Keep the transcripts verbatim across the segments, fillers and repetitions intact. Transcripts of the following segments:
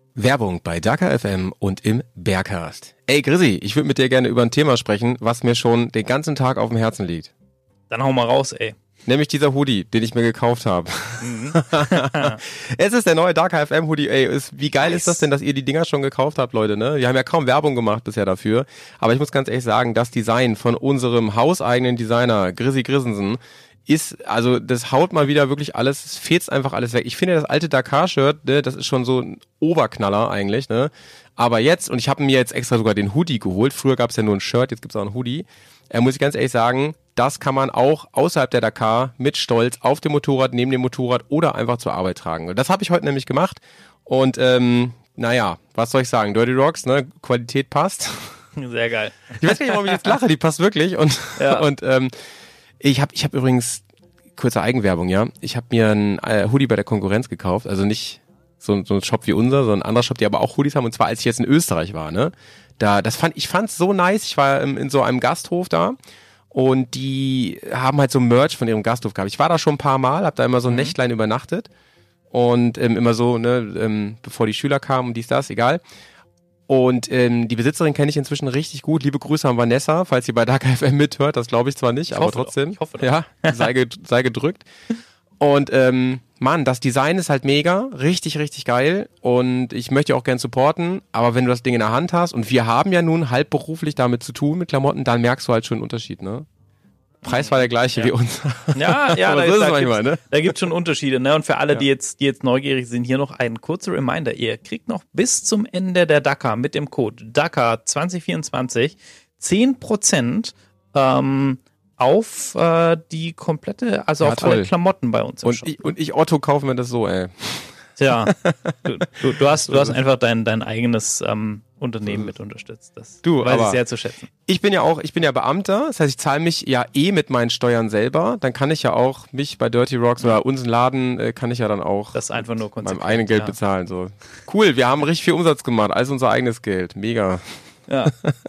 Werbung bei Dakar F M und im Bergcast. Ey Grizzy, ich würde mit dir gerne über ein Thema sprechen, was mir schon den ganzen Tag auf dem Herzen liegt. Dann hau mal raus, ey. Nämlich dieser Hoodie, den ich mir gekauft habe. Mhm. Es ist der neue Dakar F M Hoodie. Ey, ist, wie geil nice. Ist das denn, dass ihr die Dinger schon gekauft habt, Leute, ne? Wir haben ja kaum Werbung gemacht bisher dafür. Aber ich muss ganz ehrlich sagen, das Design von unserem hauseigenen Designer Grizzy Grissensen ist, also das haut mal wieder wirklich alles, es fetzt einfach alles weg. Ich finde das alte Dakar-Shirt, ne, das ist schon so ein Oberknaller eigentlich, ne? Aber jetzt, und ich habe mir jetzt extra sogar den Hoodie geholt, früher gab es ja nur ein Shirt, jetzt gibt es auch ein Hoodie, äh, muss ich ganz ehrlich sagen, das kann man auch außerhalb der Dakar mit Stolz auf dem Motorrad, neben dem Motorrad oder einfach zur Arbeit tragen. Das habe ich heute nämlich gemacht und ähm, naja, was soll ich sagen, Dirty Rocks, ne, Qualität passt. Sehr geil. Ich weiß gar nicht, warum ich jetzt lache, die passt wirklich und, ja. und ähm, Ich habe ich hab übrigens, kurze Eigenwerbung, ja, ich habe mir ein äh, Hoodie bei der Konkurrenz gekauft, also nicht so, so ein Shop wie unser, sondern ein anderer Shop, die aber auch Hoodies haben, und zwar als ich jetzt in Österreich war, ne, da, das fand, ich fand's so nice, ich war in, in so einem Gasthof da und die haben halt so Merch von ihrem Gasthof gehabt. Ich war da schon ein paar Mal, hab da immer so ein mhm. Nächtlein übernachtet und ähm, immer so, ne, ähm, bevor die Schüler kamen und dies, das, egal. Und ähm, die Besitzerin kenne ich inzwischen richtig gut. Liebe Grüße an Vanessa, falls sie bei Dakar F M mithört. Das glaube ich zwar nicht, ich aber trotzdem. Doch. Ich hoffe doch. Ja, sei, ge- sei gedrückt. Und ähm, Mann, das Design ist halt mega, richtig, richtig geil. Und ich möchte auch gern supporten. Aber wenn du das Ding in der Hand hast, und wir haben ja nun halbberuflich damit zu tun mit Klamotten, dann merkst du halt schon einen Unterschied, ne? Preis war der gleiche ja. wie uns. Ja, ja, aber da, so ist da es manchmal, gibt's, ne? Da gibt es schon Unterschiede, ne? Und für alle, ja. die jetzt, die jetzt neugierig sind, hier noch ein kurzer Reminder. Ihr kriegt noch bis zum Ende der Dakar mit dem Code Dakar zwanzig vierundzwanzig zehn Prozent ähm, auf äh, die komplette, also ja, auf toll. alle Klamotten bei uns im und Shop. ich, und ich, Otto, kaufen wir das so, ey. Tja, du, du, du hast, du hast einfach dein, dein eigenes ähm, Unternehmen mit unterstützt. Das du, weiß aber ich sehr zu schätzen. Ich bin ja auch, ich bin ja Beamter, das heißt, ich zahle mich ja eh mit meinen Steuern selber. Dann kann ich ja auch mich bei Dirty Rocks oder unseren Laden, äh, kann ich ja dann auch das einfach nur meinem eigenen Geld ja. bezahlen. So cool, wir haben richtig viel Umsatz gemacht, alles unser eigenes Geld, mega. Ja.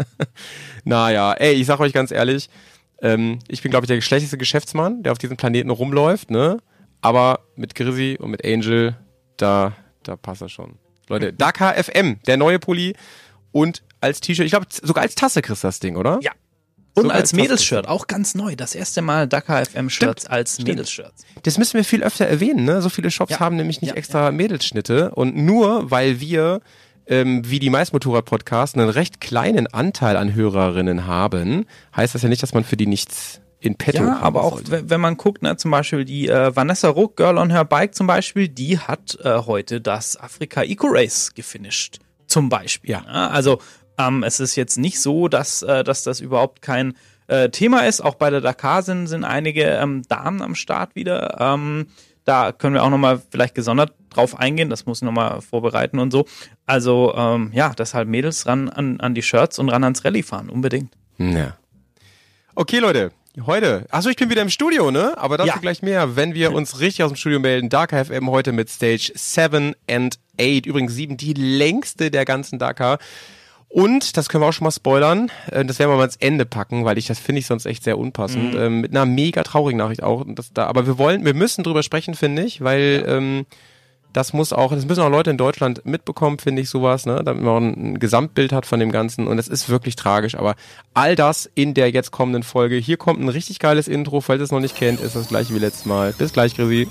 Naja, ey, ich sag euch ganz ehrlich, ähm, ich bin glaube ich der schlechteste Geschäftsmann, der auf diesem Planeten rumläuft, ne? Aber mit Grizzy und mit Angel, da, da passt das schon. Leute, Dakar F M, der neue Pulli und als T-Shirt, ich glaube sogar als Tasse kriegst du das Ding, oder? Ja. Und sogar als als Mädels-Shirt, auch ganz neu. Das erste Mal Dakar F M-Shirts als Mädels-Shirts. Das müssen wir viel öfter erwähnen, ne? So viele Shops ja. haben nämlich nicht ja, extra ja. Mädelsschnitte und nur weil wir ähm, wie die meisten Motorrad-Podcasts einen recht kleinen Anteil an Hörerinnen haben, heißt das ja nicht, dass man für die nichts in petto ja, aber auch sollte. wenn man guckt, ne, zum Beispiel die äh, Vanessa Ruck, Girl on Her Bike zum Beispiel, die hat äh, heute das Afrika Eco Race gefinisht, zum Beispiel. Ja. Ne? Also ähm, es ist jetzt nicht so, dass, äh, dass das überhaupt kein äh, Thema ist. Auch bei der Dakar sind, sind einige ähm, Damen am Start wieder. Ähm, da können wir auch nochmal vielleicht gesondert drauf eingehen. Das muss ich nochmal vorbereiten und so. Also ähm, ja, deshalb Mädels ran an, an die Shirts und ran ans Rallye fahren, unbedingt. Ja. Okay, Leute. Heute. Achso, ich bin wieder im Studio, ne? Aber dazu ja. gleich mehr, wenn wir uns richtig aus dem Studio melden. Dakar F M heute mit Stage sieben and eight. Übrigens sieben, die längste der ganzen Dakar. Und, das können wir auch schon mal spoilern, das werden wir mal ans Ende packen, weil ich das finde ich sonst echt sehr unpassend. Mhm. Ähm, mit einer mega traurigen Nachricht auch. Das da, aber wir wollen, wir müssen drüber sprechen, finde ich, weil ja. ähm, das muss auch, das müssen auch Leute in Deutschland mitbekommen, finde ich, sowas, ne, damit man auch ein, ein Gesamtbild hat von dem Ganzen und es ist wirklich tragisch, aber all das in der jetzt kommenden Folge. Hier kommt ein richtig geiles Intro, falls ihr es noch nicht kennt, ist das gleiche wie letztes Mal. Bis gleich, Grizzy.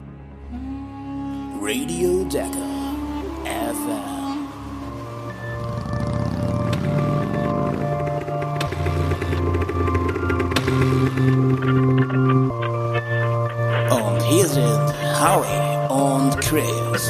Radio Dakar F M. Und hier sind Howie und Chris.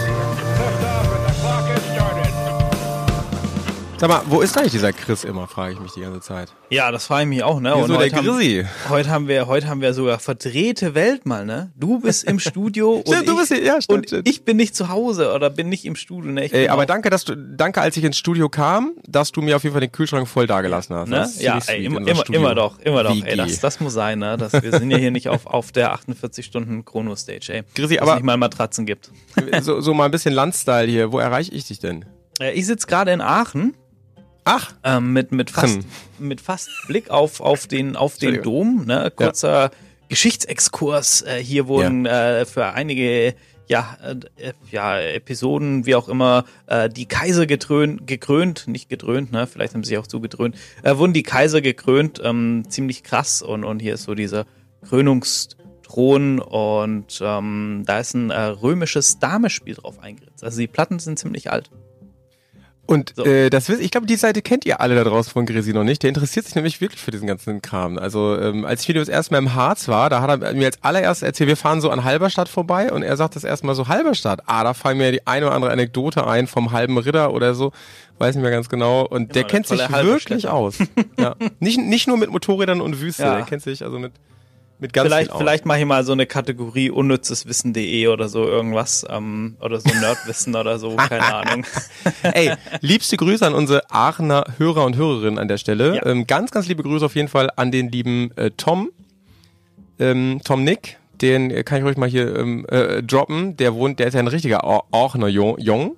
Sag mal, wo ist eigentlich dieser Chris immer, frage ich mich die ganze Zeit. Ja, das frage ich mich auch, ne? Wieso und der Grizzy? Haben, heute haben wir, heute haben wir sogar verdrehte Welt mal, ne? Du bist im Studio stimmt, und, du bist ich, hier, ja, stimmt, und stimmt. ich bin nicht zu Hause oder bin nicht im Studio, ne? Ich Ey, bin aber auch, danke, dass du, danke, als ich ins Studio kam, dass du mir auf jeden Fall den Kühlschrank voll dagelassen hast. Ne? Ja, ey, immer, immer, immer doch, immer doch, ey, das, das muss sein, ne? Das, wir sind ja hier nicht auf, auf der achtundvierzig Stunden Chrono-Stage, ey. Grizzy, dass aber es nicht mal Matratzen gibt. so, so mal ein bisschen Landstyle hier, wo erreiche ich dich denn? Äh, ich sitze gerade in Aachen. Ach, ähm, mit, mit, fast, Hm. mit fast Blick auf, auf den, auf den Dom, ne? Kurzer ja. Geschichtsexkurs. Äh, hier wurden ja. äh, für einige ja, äh, ja, Episoden, wie auch immer, äh, die Kaiser getrönt, gekrönt, nicht gedröhnt, ne, vielleicht haben sie sich auch zugedröhnt, äh, wurden die Kaiser gekrönt, ähm, ziemlich krass und, und hier ist so dieser Krönungsthron und ähm, da ist ein äh, römisches Damespiel drauf eingeritzt. Also die Platten sind ziemlich alt. Und So. äh, das wisst, ich glaube, die Seite kennt ihr alle da draußen von Grisi noch nicht. Der interessiert sich nämlich wirklich für diesen ganzen Kram. Also ähm, als ich wieder das erste Mal im Harz war, da hat er mir als allererstes erzählt, wir fahren so an Halberstadt vorbei und er sagt das erstmal so, Halberstadt, ah, da fallen mir die eine oder andere Anekdote ein vom halben Ritter oder so, weiß nicht mehr ganz genau. Und Genau, der der kennt sich tolle wirklich aus. Ja. Nicht, nicht nur mit Motorrädern und Wüste, Ja. der kennt sich also mit Mit ganz Vielleicht, viel aus. vielleicht mache ich mal so eine Kategorie unnützeswissen punkt de oder so irgendwas ähm, oder so Nerdwissen oder so, keine Ahnung. Ey, liebste Grüße an unsere Aachener Hörer und Hörerinnen an der Stelle. Ja. Ähm, ganz, ganz liebe Grüße auf jeden Fall an den lieben äh, Tom, ähm, Tom Nick. Den äh, kann ich ruhig mal hier ähm, äh, droppen. Der wohnt, der ist ja ein richtiger Au- Aachener Jung. Jung.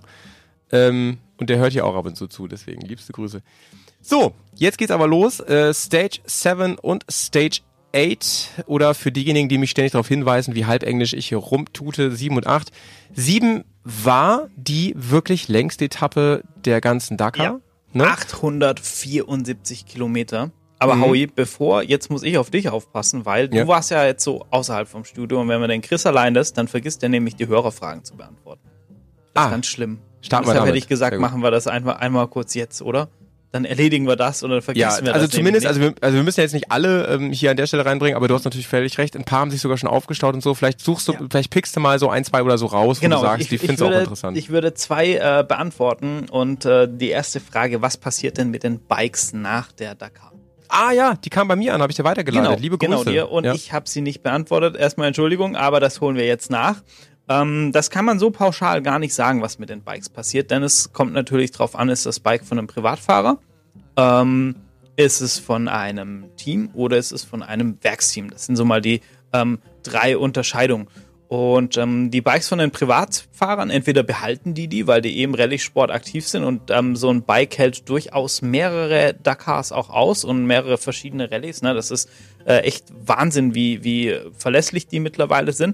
Ähm, und der hört hier auch ab und zu zu, deswegen liebste Grüße. So, jetzt geht's aber los. Äh, Stage sieben und Stage acht oder für diejenigen, die mich ständig darauf hinweisen, wie halb Englisch ich hier rumtute, sieben und acht. sieben war die wirklich längste Etappe der ganzen Dakar. Ja. Ne? achthundertvierundsiebzig Kilometer. Aber Mhm. Howie, bevor, jetzt muss ich auf dich aufpassen, weil Ja. du warst ja jetzt so außerhalb vom Studio und wenn man den Chris allein lässt, dann vergisst er nämlich die Hörerfragen zu beantworten. Das Ah. ist ganz schlimm. Starten wir Deshalb damit. hätte ich gesagt, Sehr gut. machen wir das einmal, einmal kurz jetzt, oder? Dann erledigen wir das und dann Ja, vergessen wir also das. zumindest, nämlich also wir, also wir müssen ja jetzt nicht alle ähm, hier an der Stelle reinbringen, aber du hast natürlich völlig recht. Ein paar haben sich sogar schon aufgestaut und so. Vielleicht suchst du, Ja. vielleicht pickst du mal so ein, zwei oder so raus, wo Genau, du sagst, ich, die ich, findest ich du auch würde, interessant. Ich würde zwei äh, beantworten und äh, die erste Frage, was passiert denn mit den Bikes nach der Dakar? ah ja, die kam bei mir an, habe ich dir weitergeleitet. Liebe Grüße. Genau dir. Und ja. ich habe sie nicht beantwortet. Erstmal Entschuldigung, aber das holen wir jetzt nach. Ähm, das kann man so pauschal gar nicht sagen, was mit den Bikes passiert, denn es kommt natürlich drauf an, ist das Bike von einem Privatfahrer, ähm, ist es von einem Team oder ist es von einem Werksteam? Das sind so mal die ähm, drei Unterscheidungen. Und ähm, die Bikes von den Privatfahrern, entweder behalten die die, weil die eben Rallye-Sport aktiv sind und ähm, so ein Bike hält durchaus mehrere Dakars auch aus und mehrere verschiedene Rallyes. Ne? Das ist äh, echt Wahnsinn, wie, wie verlässlich die mittlerweile sind.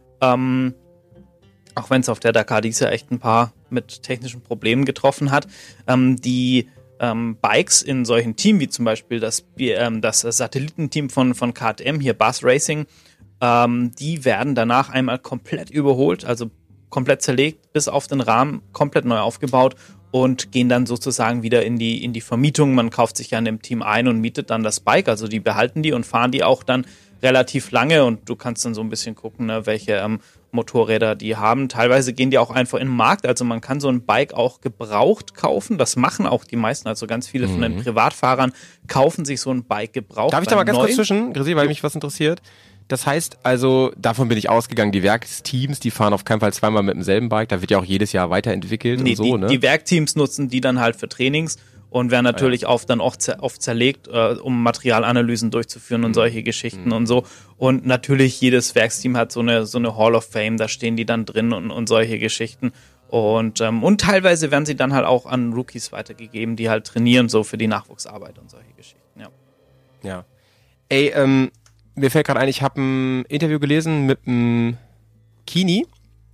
Ähm, auch wenn es auf der Dakar dieses Jahr echt ein paar mit technischen Problemen getroffen hat. Ähm, die ähm, Bikes in solchen Teams, wie zum Beispiel das, ähm, das Satellitenteam von, von K T M, hier Buzz Racing, ähm, die werden danach einmal komplett überholt, also komplett zerlegt, bis auf den Rahmen, komplett neu aufgebaut und gehen dann sozusagen wieder in die, in die Vermietung. Man kauft sich ja in dem Team ein und mietet dann das Bike, also die behalten die und fahren die auch dann relativ lange und du kannst dann so ein bisschen gucken, ne, welche ähm, Motorräder die haben. Teilweise gehen die auch einfach in den Markt, also man kann so ein Bike auch gebraucht kaufen. Das machen auch die meisten, also ganz viele von den Privatfahrern kaufen sich so ein Bike gebraucht. Darf ich da mal ganz neu. kurz zwischen, Grisi, weil mich was interessiert? Das heißt also, davon bin ich ausgegangen, die Werksteams, die fahren auf keinen Fall zweimal mit demselben Bike, da wird ja auch jedes Jahr weiterentwickelt Nee, und so, die, ne? die Werkteams nutzen die dann halt für Trainings und werden natürlich oft dann oft, zer- oft zerlegt, äh, um Materialanalysen durchzuführen und solche Geschichten und so. Und natürlich jedes Werksteam hat so eine so eine Hall of Fame, da stehen die dann drin und, und solche Geschichten. Und, ähm, und teilweise werden sie dann halt auch an Rookies weitergegeben, die halt trainieren, so für die Nachwuchsarbeit und solche Geschichten, ja. Ja. Ey, ähm, mir fällt gerade ein, ich habe ein Interview gelesen mit dem Kini.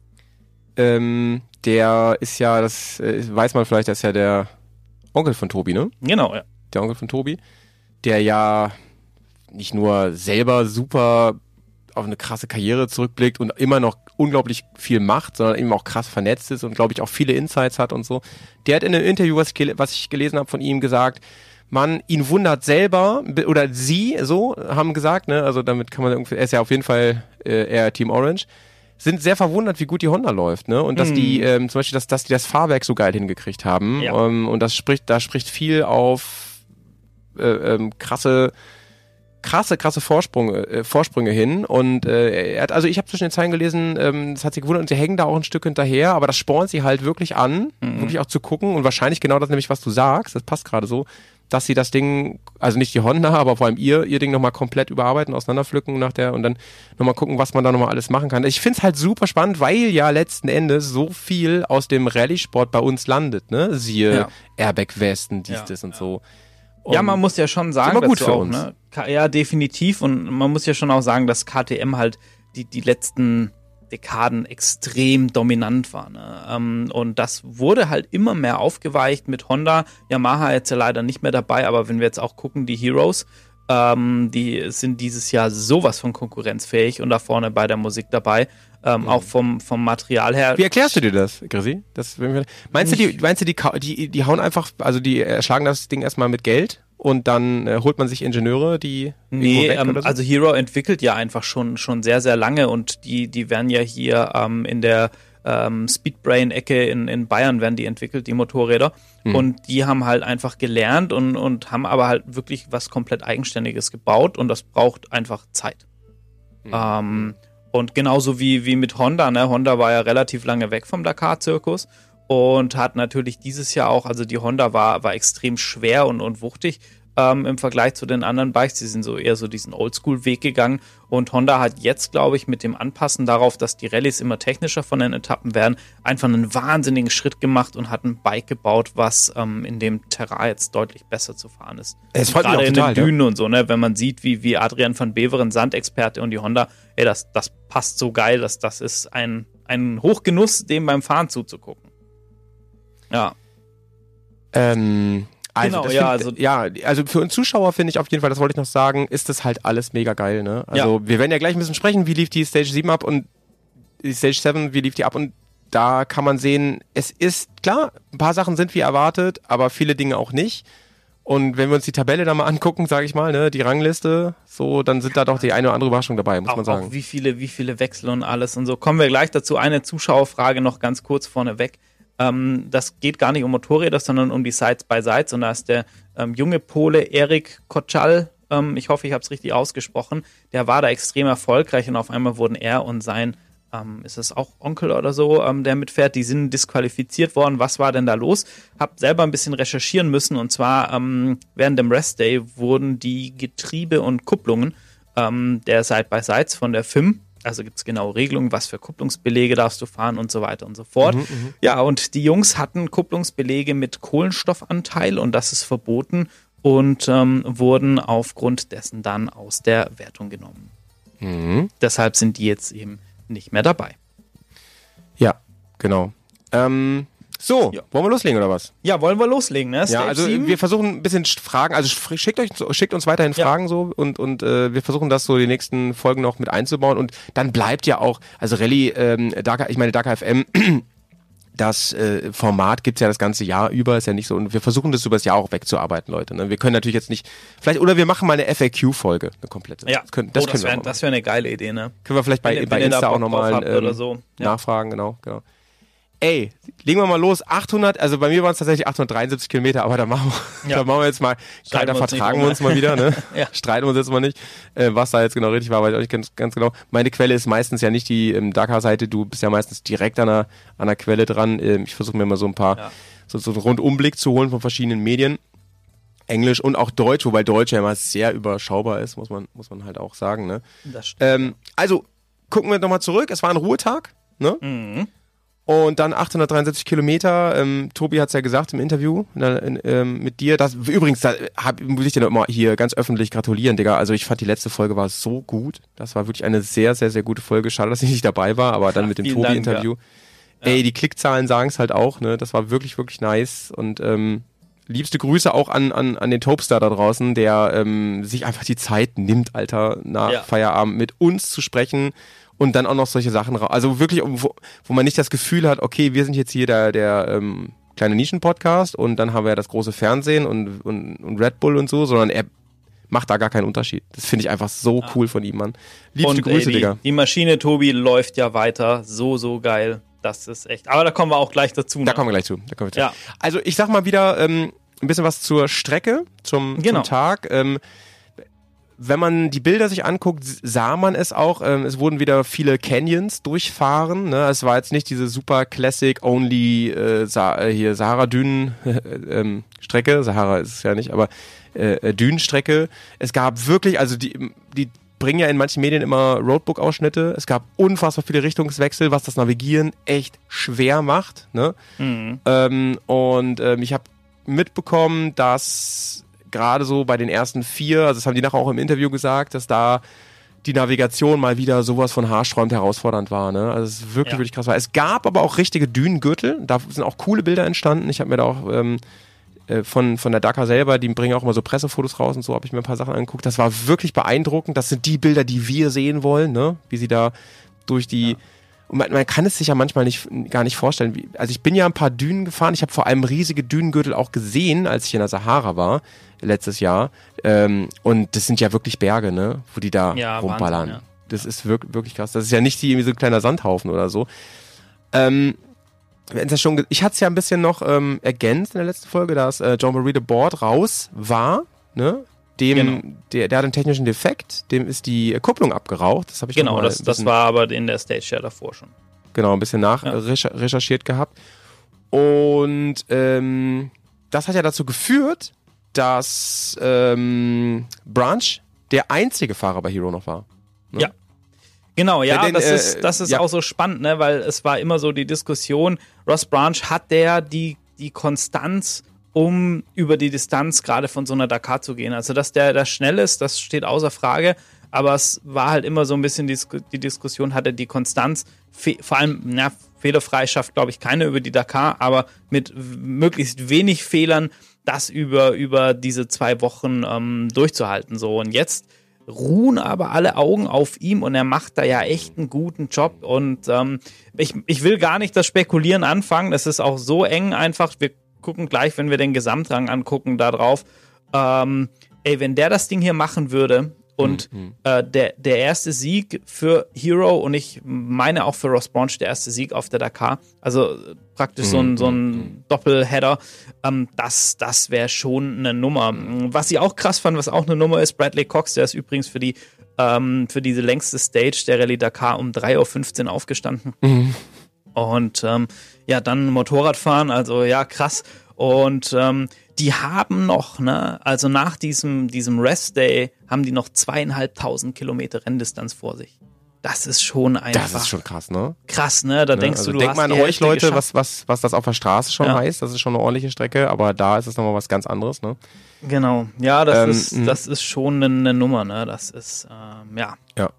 Ähm, der ist ja, das äh, weiß man vielleicht, das ist ja der Onkel von Tobi, ne? Genau, ja. Der Onkel von Tobi, der ja nicht nur selber super auf eine krasse Karriere zurückblickt und immer noch unglaublich viel macht, sondern eben auch krass vernetzt ist und glaube ich auch viele Insights hat und so. Der hat in einem Interview, was ich, gel- was ich gelesen habe von ihm, gesagt, man, ihn wundert selber, oder sie, so, haben gesagt, ne, also damit kann man irgendwie, er ist ja auf jeden Fall äh, eher Team Orange, sind sehr verwundert, wie gut die Honda läuft, ne, und dass Mhm. die, ähm, zum Beispiel, dass, dass die das Fahrwerk so geil hingekriegt haben, Ja. ähm, und das spricht, da spricht viel auf äh, ähm, krasse, krasse, krasse Vorsprünge, äh, Vorsprünge hin und äh, er hat, also ich habe zwischen den Zeilen gelesen, ähm, das hat sie gewundert und sie hängen da auch ein Stück hinterher, aber das spornt sie halt wirklich an, Mhm. wirklich auch zu gucken und wahrscheinlich genau das nämlich, was du sagst, das passt gerade so, dass sie das Ding, also nicht die Honda, aber vor allem ihr, ihr Ding nochmal komplett überarbeiten, auseinanderpflücken nach der und dann nochmal gucken, was man da nochmal alles machen kann. Ich find's halt super spannend, weil ja letzten Endes so viel aus dem Rallye-Sport bei uns landet, ne? Siehe Ja. Airbag-Westen, dies, Ja, das und ja. so. Ja, Und man muss ja schon sagen, immer gut dazu für auch, uns. ne? K- Ja, definitiv. Und man muss ja schon auch sagen, dass K T M halt die, die letzten Dekaden extrem dominant war. Ne? Ähm, und das wurde halt immer mehr aufgeweicht mit Honda. Yamaha jetzt ja leider nicht mehr dabei, aber wenn wir jetzt auch gucken, die Heroes, ähm, die sind dieses Jahr sowas von konkurrenzfähig und da vorne bei der Musik dabei. Ähm, mhm. Auch vom, vom Material her. Wie erklärst du dir das, Chrissy? Das, meinst du, die, meinst du die, die, die hauen einfach, also die erschlagen das Ding erstmal mit Geld und dann äh, holt man sich Ingenieure, die Nee, weg ähm, oder so? also Hero entwickelt ja einfach schon, schon sehr, sehr lange und die, die werden ja hier ähm, in der ähm, Speedbrain-Ecke in, in Bayern werden die entwickelt, die Motorräder. Mhm. Und die haben halt einfach gelernt und, und haben aber halt wirklich was komplett Eigenständiges gebaut und das braucht einfach Zeit. Mhm. Ähm, Und genauso wie, wie mit Honda, ne? Honda war ja relativ lange weg vom Dakar-Zirkus und hat natürlich dieses Jahr auch, also die Honda war, war extrem schwer und, und wuchtig ähm, im Vergleich zu den anderen Bikes. Die sind so eher so diesen Oldschool-Weg gegangen und Honda hat jetzt, glaube ich, mit dem Anpassen darauf, dass die Rallyes immer technischer von den Etappen werden, einfach einen wahnsinnigen Schritt gemacht und hat ein Bike gebaut, was ähm, in dem Terrain jetzt deutlich besser zu fahren ist. Es freut mich auch in total, den Dünen ja. und so, ne, wenn man sieht, wie, wie Adrian van Beveren, Sandexperte und die Honda, ey, das, das passt so geil, dass das ist ein, ein Hochgenuss, dem beim Fahren zuzugucken. Ja. Ähm, also Genau, das ja, find, also- ja, also für uns Zuschauer finde ich auf jeden Fall, das wollte ich noch sagen, ist das halt alles mega geil, ne? Also wir werden ja gleich ein bisschen sprechen, wie lief die Stage sieben ab und die Stage sieben, wie lief die ab und da kann man sehen, es ist klar, ein paar Sachen sind wie erwartet, aber viele Dinge auch nicht. Und wenn wir uns die Tabelle da mal angucken, sage ich mal, ne, die Rangliste, so, dann sind da doch die eine oder andere Überraschung dabei, muss Auch, man sagen. auch wie viele, wie viele Wechsel und alles und so. Kommen wir gleich dazu. Eine Zuschauerfrage noch ganz kurz vorneweg. Ähm, das geht gar nicht um Motorräder, sondern um die Sides by Sides. Und da ist der ähm, junge Pole Erik Koczal, ähm, ich hoffe, ich habe es richtig ausgesprochen, der war da extrem erfolgreich und auf einmal wurden er und sein, ähm, ist es auch Onkel oder so, ähm, der mitfährt, die sind disqualifiziert worden. Was war denn da los? Hab selber ein bisschen recherchieren müssen und zwar ähm, während dem Rest Day wurden die Getriebe und Kupplungen ähm, der Side by Sides von der F I M, also gibt es genaue Regelungen, was für Kupplungsbelege darfst du fahren und so weiter und so fort. Mhm, mh. Ja, und die Jungs hatten Kupplungsbelege mit Kohlenstoffanteil und das ist verboten und ähm, wurden aufgrund dessen dann aus der Wertung genommen. Mhm. Deshalb sind die jetzt eben nicht mehr dabei. Ja, genau. Ähm, so, Ja. wollen wir loslegen oder was? Ja, wollen wir loslegen, ne? Ja, Stage also sieben? wir versuchen ein bisschen Fragen, also sch- schickt euch, schickt uns weiterhin Ja. Fragen so und und äh, wir versuchen das so die nächsten Folgen noch mit einzubauen und dann bleibt ja auch, also Rallye, ähm, Dakar, ich meine Dakar F M, das äh, Format gibt's ja das ganze Jahr über, ist ja nicht so und wir versuchen das übers Jahr auch wegzuarbeiten, Leute. Ne? Wir können natürlich jetzt nicht, vielleicht oder wir machen mal eine F A Q-Folge, eine komplette. Ja, das können, das oh, können das wir wäre auch mal das wär eine geile Idee, ne? Können wir vielleicht bei, Wenn ihr- bei wenn ihr da Insta auch Bock nochmal drauf habt ähm, oder so. Ja. nachfragen, genau, genau. Ey, legen wir mal los. achthundert, also bei mir waren es tatsächlich achthundertdreiundsiebzig Kilometer, aber da machen wir, Ja. da machen wir jetzt mal, Streiten da wir uns nicht vertragen um, wir ne? uns mal wieder, ne? Ja. Streiten wir uns jetzt mal nicht. Äh, was da jetzt genau richtig war, weiß ich auch nicht ganz, ganz genau. Meine Quelle ist meistens ja nicht die ähm, Dakar-Seite, du bist ja meistens direkt an der, an der Quelle dran. Ähm, ich versuche mir mal so ein paar, Ja. so, so einen Rundumblick zu holen von verschiedenen Medien. Englisch und auch Deutsch, wobei Deutsch ja immer sehr überschaubar ist, muss man, muss man halt auch sagen, ne? Das stimmt. Ähm, also, gucken wir nochmal zurück. Es war ein Ruhetag, ne? Mhm. Und dann achthundertdreiundsiebzig Kilometer. Ähm, Tobi hat es ja gesagt im Interview in, in, ähm, mit dir. Das, übrigens, da hab, muss ich dir noch mal hier ganz öffentlich gratulieren, Digga. Also ich fand, die letzte Folge war so gut. Das war wirklich eine sehr, sehr, sehr gute Folge. Schade, dass ich nicht dabei war, aber dann Ja, mit dem vielen Dank, Tobi-Interview. Ey, die Klickzahlen sagen es halt auch, ne? Das war wirklich, wirklich nice. Und ähm, liebste Grüße auch an, an, an den Topstar da draußen, der ähm, sich einfach die Zeit nimmt, Alter, nach Ja. Feierabend mit uns zu sprechen. Und dann auch noch solche Sachen raus. Also wirklich, wo, wo man nicht das Gefühl hat, okay, wir sind jetzt hier der, der ähm, kleine Nischen-Podcast und dann haben wir ja das große Fernsehen und, und, und Red Bull und so, sondern er macht da gar keinen Unterschied. Das finde ich einfach so cool von ihm, Mann. Liebste Und Grüße, ey, die, Digga. die Maschine, Tobi, läuft ja weiter. So, so geil. Das ist echt. Aber da kommen wir auch gleich dazu. Ne? Da kommen wir gleich zu. Da kommen wir zu. Ja. Also ich sag mal wieder ähm, ein bisschen was zur Strecke, zum, Genau. zum Tag. Ähm, wenn man die Bilder sich anguckt, sah man es auch. Ähm, es wurden wieder viele Canyons durchfahren. Ne? Es war jetzt nicht diese super Classic Only äh, Sa äh, hier Sahara-Dünen ähm, Strecke. Sahara ist es ja nicht, aber äh, Dünenstrecke. Es gab wirklich, also die, die bringen ja in manchen Medien immer Roadbook-Ausschnitte. Es gab unfassbar viele Richtungswechsel, was das Navigieren echt schwer macht. Ne? Mhm. Ähm, und ähm, ich habe mitbekommen, dass gerade so bei den ersten vier, also das haben die nachher auch im Interview gesagt, dass da die Navigation mal wieder sowas von haarsträubend herausfordernd war. Ne? Also es ist wirklich, Ja. wirklich krass war. Es gab aber auch richtige Dünengürtel. Da sind auch coole Bilder entstanden. Ich habe mir da auch ähm, äh, von, von der Dakar selber, die bringen auch immer so Pressefotos raus und so, habe ich mir ein paar Sachen angeguckt. Das war wirklich beeindruckend. Das sind die Bilder, die wir sehen wollen, ne? Wie sie da durch die... Ja. Und man, man kann es sich ja manchmal nicht, gar nicht vorstellen. Wie, also ich bin ja ein paar Dünen gefahren. Ich habe vor allem riesige Dünengürtel auch gesehen, als ich in der Sahara war, letztes Jahr. Ähm, und das sind ja wirklich Berge, ne, wo die da Ja, rumballern. Wahnsinn, ja. Das ist wirklich, wirklich krass. Das ist ja nicht die, irgendwie so ein kleiner Sandhaufen oder so. Ähm, wir hatten's ja schon ge- ich hatte es ja ein bisschen noch ähm, ergänzt in der letzten Folge, dass äh, John Marie de Bord raus war, ne? Dem, Genau. der, der hat einen technischen Defekt, dem ist die Kupplung abgeraucht. Das habe ich noch Genau, mal das, ein das bisschen- war aber in der Stage ja davor schon. Genau, ein bisschen nach Ja. recher- recherchiert gehabt. Und ähm, das hat ja dazu geführt, dass ähm, Branch der einzige Fahrer bei Hero noch war. Ne? Ja. Genau, ja, Ja, den, das äh, ist, das ist ja. auch so spannend, ne, weil es war immer so die Diskussion, Ross Branch, hat der die, die Konstanz, um über die Distanz gerade von so einer Dakar zu gehen. Also, dass der da schnell ist, das steht außer Frage, aber es war halt immer so ein bisschen die, die Diskussion, hat er die Konstanz, fe- vor allem, na, fehlerfrei schafft, glaube ich, keiner über die Dakar, aber mit w- möglichst wenig Fehlern das über, über diese zwei Wochen ähm, durchzuhalten. So, und jetzt ruhen aber alle Augen auf ihm und er macht da ja echt einen guten Job und ähm, ich, ich will gar nicht das Spekulieren anfangen, das ist auch so eng einfach, wir gucken gleich, wenn wir den Gesamtrang angucken, da drauf, ähm, ey, wenn der das Ding hier machen würde und Mhm. äh, der, der erste Sieg für Hero und ich meine auch für Ross Branch der erste Sieg auf der Dakar, also praktisch so ein, so ein Doppelheader, ähm, das, das wäre schon eine Nummer. Was ich auch krass fand, was auch eine Nummer ist, Bradley Cox, der ist übrigens für die ähm, für diese längste Stage der Rallye Dakar um drei Uhr fünfzehn aufgestanden. Mhm. Und ähm, ja, dann Motorrad fahren, also ja, krass. Und ähm, die haben noch, ne, also nach diesem, diesem Rest Day haben die noch zweieinhalbtausend Kilometer Renndistanz vor sich. Das ist schon einfach Das ist schon krass, ne? krass, ne? Da Ne? denkst Also du, du denk hast mal an die euch, Hälfte Leute, geschafft. was, was, was das auf der Straße schon Ja. heißt. Das ist schon eine ordentliche Strecke, aber da ist es nochmal was ganz anderes, ne? Genau, ja, das Ähm, ist, mh. das ist schon eine Nummer, ne? Das ist, ähm, ja. Ja.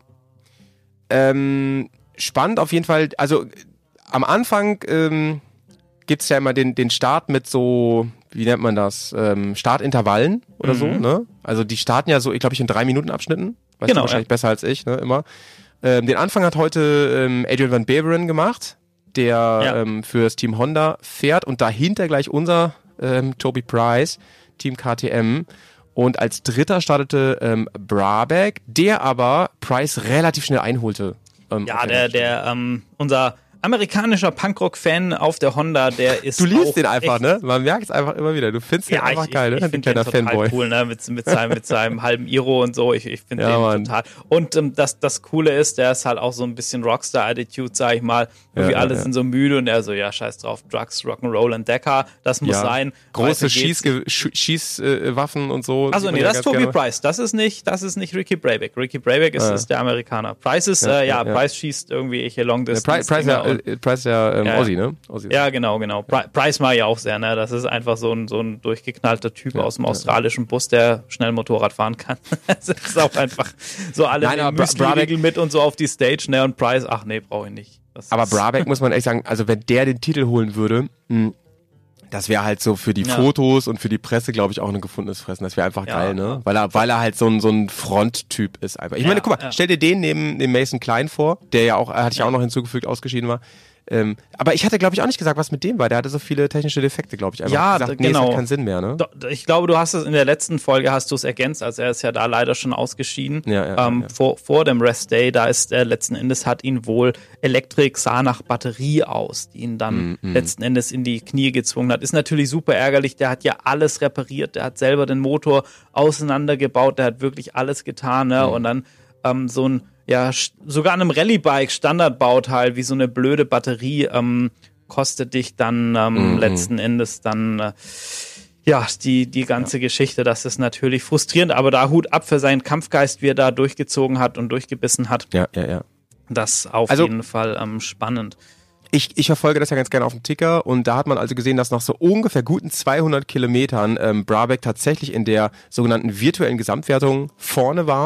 Ähm, spannend auf jeden Fall. Also am Anfang ähm, gibt's ja immer den, den Start mit so, wie nennt man das, ähm, Startintervallen oder Mhm. so, ne? Also die starten ja so, ich glaube ich, in drei Minuten Abschnitten. Weißt Genau, du wahrscheinlich ja. besser als ich, ne? Immer. Ähm, den Anfang hat heute ähm, Adrian Van Beveren gemacht, der Ja. ähm, für das Team Honda fährt und dahinter gleich unser ähm, Toby Price, Team K T M. Und als Dritter startete ähm, Brabeck, der aber Price relativ schnell einholte. Ähm, Ja, auf der, der, ähm, unser amerikanischer Punkrock-Fan auf der Honda, der ist Du liebst auch den einfach, echt, ne? Man merkt es einfach immer wieder. Du findest den Ja, einfach ich, geil, ich, ne? ich Ein finde den kleiner total Fanboy. cool, ne? Mit, mit, seinem, mit seinem halben Iro und so. Ich, ich finde Ja, den Mann. total. Und ähm, das, das Coole ist, der ist halt auch so ein bisschen Rockstar-Attitude, sag ich mal. Irgendwie Ja, alle ja. sind so müde und er so, ja, scheiß drauf, Drugs, Rock'n'Roll und Dakar, das muss Ja. sein. Große Weiter geht's. Schießwaffen Schieß, Schieß, äh, Waffen und so. Also Sieht man nee, ja das ist ganz Toby gerne. Price. Das ist nicht, das ist nicht Ricky Brabeck. Ricky Brabeck ist, Ah. ist der Amerikaner. Price ist, Ja, äh, ja, ja, ja. Price schießt irgendwie hier Long Der Distance. Price, Price, ja, Dinger und- äh, Price ja ähm, Ja, ja. Aussie, ne? Aussie. Ja, genau, genau. Pri- Price mag ich auch sehr, ne? Das ist einfach so ein, so ein durchgeknallter Typ Ja, aus dem ja. australischen Bus, der schnell Motorrad fahren kann. Das ist auch einfach so alle Nein, aber nehmen Bra- Müsli-Riegel mit und so auf die Stage, ne? Und Price, ach nee, brauche ich nicht. Das Aber ist- Brabeck muss man echt sagen, also wenn der den Titel holen würde, mh, das wäre halt so für die Ja. Fotos und für die Presse, glaube ich, auch ein gefundenes Fressen. Das wäre einfach Ja, geil, ne? ja. Weil er, weil er halt so ein, so ein Fronttyp ist einfach. Ich Ja, meine, guck mal, ja. stell dir den neben dem Mason Klein vor, der ja auch, er hatte ich Ja. auch noch hinzugefügt, ausgeschieden war. Ähm, aber ich hatte, glaube ich, auch nicht gesagt, was mit dem war. Der hatte so viele technische Defekte, glaube ich. Einfach Ja, gesagt, d- nee, es genau. hat keinen Sinn mehr, ne? Do- Ich glaube, du hast es in der letzten Folge hast du es ergänzt, also er ist ja da leider schon ausgeschieden. Ja, ja, ähm, ja. Vor, vor dem Rest Day, da ist er letzten Endes hat ihn wohl Elektrik sah nach Batterie aus, die ihn dann Mm, letzten Endes in die Knie gezwungen hat. Ist natürlich super ärgerlich, der hat ja alles repariert, der hat selber den Motor auseinandergebaut, der hat wirklich alles getan, ne? Mm. Und dann ähm, so ein, ja, st- sogar an einem Rallye-Bike Standardbauteil, wie so eine blöde Batterie, ähm, kostet dich dann ähm, Mhm. letzten Endes dann äh, ja, die, die ganze Geschichte, das ist natürlich frustrierend, aber da Hut ab für seinen Kampfgeist, wie er da durchgezogen hat und durchgebissen hat. Ja, ja, ja. Das auf Also- jeden Fall ähm, spannend. Ich, ich verfolge das ja ganz gerne auf dem Ticker und da hat man also gesehen, dass nach so ungefähr guten zweihundert Kilometern ähm, Brabeck tatsächlich in der sogenannten virtuellen Gesamtwertung vorne war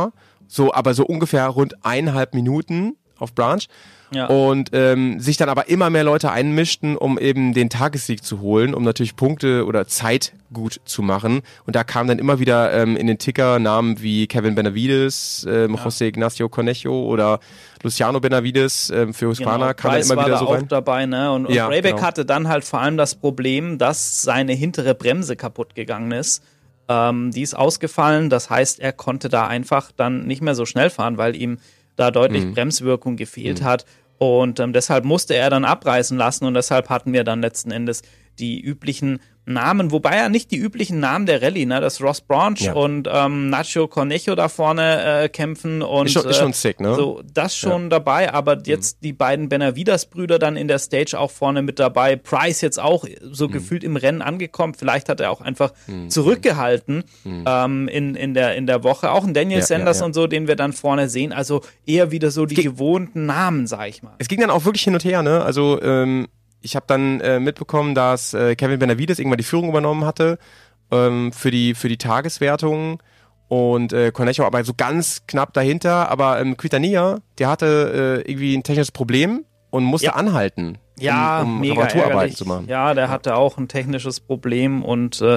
so, aber so ungefähr rund eineinhalb Minuten auf Branch. Ja. Und ähm, sich dann aber immer mehr Leute einmischten, um eben den Tagessieg zu holen, um natürlich Punkte oder Zeit gut zu machen. Und da kamen dann immer wieder ähm, in den Ticker Namen wie Kevin Benavides, ähm, ja. José Ignacio Cornejo oder Luciano Benavides ähm, für Husqvarna, genau. kam dann immer war wieder da so auch rein. dabei, ne? Und, und ja, Brabek genau. hatte dann halt vor allem das Problem, dass seine hintere Bremse kaputt gegangen ist. Ähm, die ist ausgefallen, das heißt, er konnte da einfach dann nicht mehr so schnell fahren, weil ihm da deutlich Mhm. Bremswirkung gefehlt mhm. hat. Und ähm, deshalb musste er dann abreißen lassen und deshalb hatten wir dann letzten Endes die üblichen Namen, wobei ja nicht die üblichen Namen der Rallye, ne, dass Ross Branch ja. und ähm, Nacho Cornejo da vorne äh, kämpfen und ist schon, ist schon sick, ne? So, das schon ja. dabei, aber jetzt mhm. die beiden Benavides-Brüder dann in der Stage auch vorne mit dabei, Price jetzt auch so mhm. gefühlt im Rennen angekommen, vielleicht hat er auch einfach mhm. zurückgehalten mhm. ähm, in, in, der, in der Woche, auch ein Daniel ja, Sanders ja, ja. und so, den wir dann vorne sehen, also eher wieder so die Ge- gewohnten Namen, sag ich mal. Es ging dann auch wirklich hin und her, ne, also ähm ich habe dann äh, mitbekommen, dass äh, Kevin Benavides irgendwann die Führung übernommen hatte ähm, für die für die Tageswertung und äh, Cornejo aber so ganz knapp dahinter. Aber ähm, Quintanilla, der hatte äh, irgendwie ein technisches Problem und musste ja. anhalten, ja, um, um mega Reparaturarbeiten ärgerlich. zu machen. Ja, der hatte auch ein technisches Problem und äh,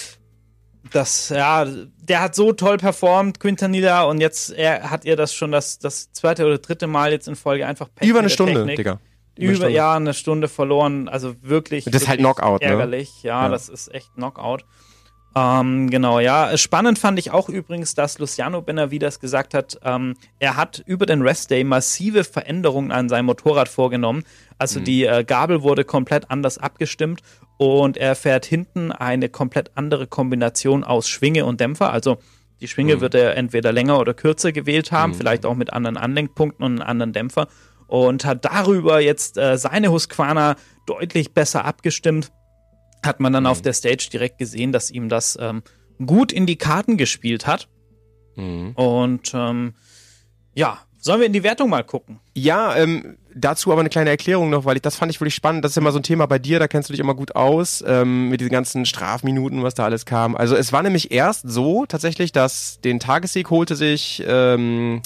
das, ja, der hat so toll performt, Quintanilla, und jetzt er, hat ihr das schon das, das zweite oder dritte Mal jetzt in Folge einfach Pech Über eine mit der Stunde, Technik. Digga. Über, ja, eine Stunde verloren, also wirklich. Das ist halt wirklich Knockout, ärgerlich. ne? Ja, Ja, das ist echt Knockout. Ähm, genau, ja. Spannend fand ich auch übrigens, dass Luciano Benavides gesagt hat, ähm, er hat über den Restday massive Veränderungen an seinem Motorrad vorgenommen. Also mhm. die äh, Gabel wurde komplett anders abgestimmt und er fährt hinten eine komplett andere Kombination aus Schwinge und Dämpfer. Also die Schwinge mhm. wird er entweder länger oder kürzer gewählt haben, mhm. vielleicht auch mit anderen Anlenkpunkten und einem anderen Dämpfer. Und hat darüber jetzt äh, seine Husqvarna deutlich besser abgestimmt. Hat man dann mhm. auf der Stage direkt gesehen, dass ihm das ähm, gut in die Karten gespielt hat. Mhm. Und ähm, ja, sollen wir in die Wertung mal gucken? Ja, ähm, dazu aber eine kleine Erklärung noch, weil ich das fand ich wirklich spannend. Das ist immer so ein Thema bei dir, da kennst du dich immer gut aus, ähm, mit diesen ganzen Strafminuten, was da alles kam. Also es war nämlich erst so tatsächlich, dass den Tagessieg holte sich ähm,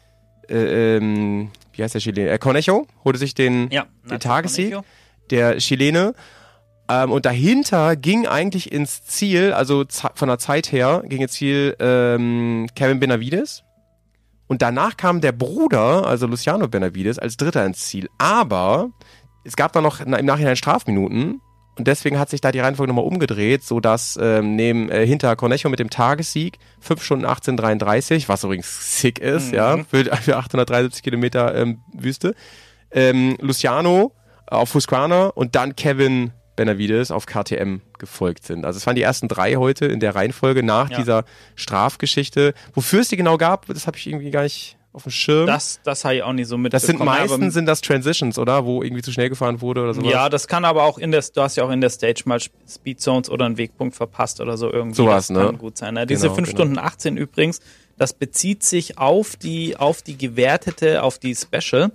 äh, ähm, wie heißt der Chilene? Äh, Cornejo holte sich den, ja, den Tagessieg, der Chilene. Ähm, und dahinter ging eigentlich ins Ziel, also z- von der Zeit her, ging ins Ziel ähm, Kevin Benavides. Und danach kam der Bruder, also Luciano Benavides, als Dritter ins Ziel. Aber es gab dann noch im Nachhinein Strafminuten. Und deswegen hat sich da die Reihenfolge nochmal umgedreht, sodass ähm, neben äh, hinter Cornejo mit dem Tagessieg fünf Stunden achtzehn dreiunddreißig, was übrigens sick ist, mhm. ja, für, für achthundertdreiundsiebzig Kilometer ähm, Wüste, ähm, Luciano auf Husqvarna und dann Kevin Benavides auf K T M gefolgt sind. Also es waren die ersten drei heute in der Reihenfolge nach ja. dieser Strafgeschichte. Wofür es die genau gab, das habe ich irgendwie gar nicht auf dem Schirm. Das, das habe ich auch nicht so mitbekommen. Das sind meistens sind das Transitions, oder? Wo irgendwie zu schnell gefahren wurde oder sowas. Ja, das kann aber auch in der, du hast ja auch in der Stage mal Speed Zones oder einen Wegpunkt verpasst oder so irgendwie. Sowas, das ne? kann gut sein. Ne? Diese genau, fünf genau. Stunden achtzehn übrigens, das bezieht sich auf die, auf die gewertete, auf die Special.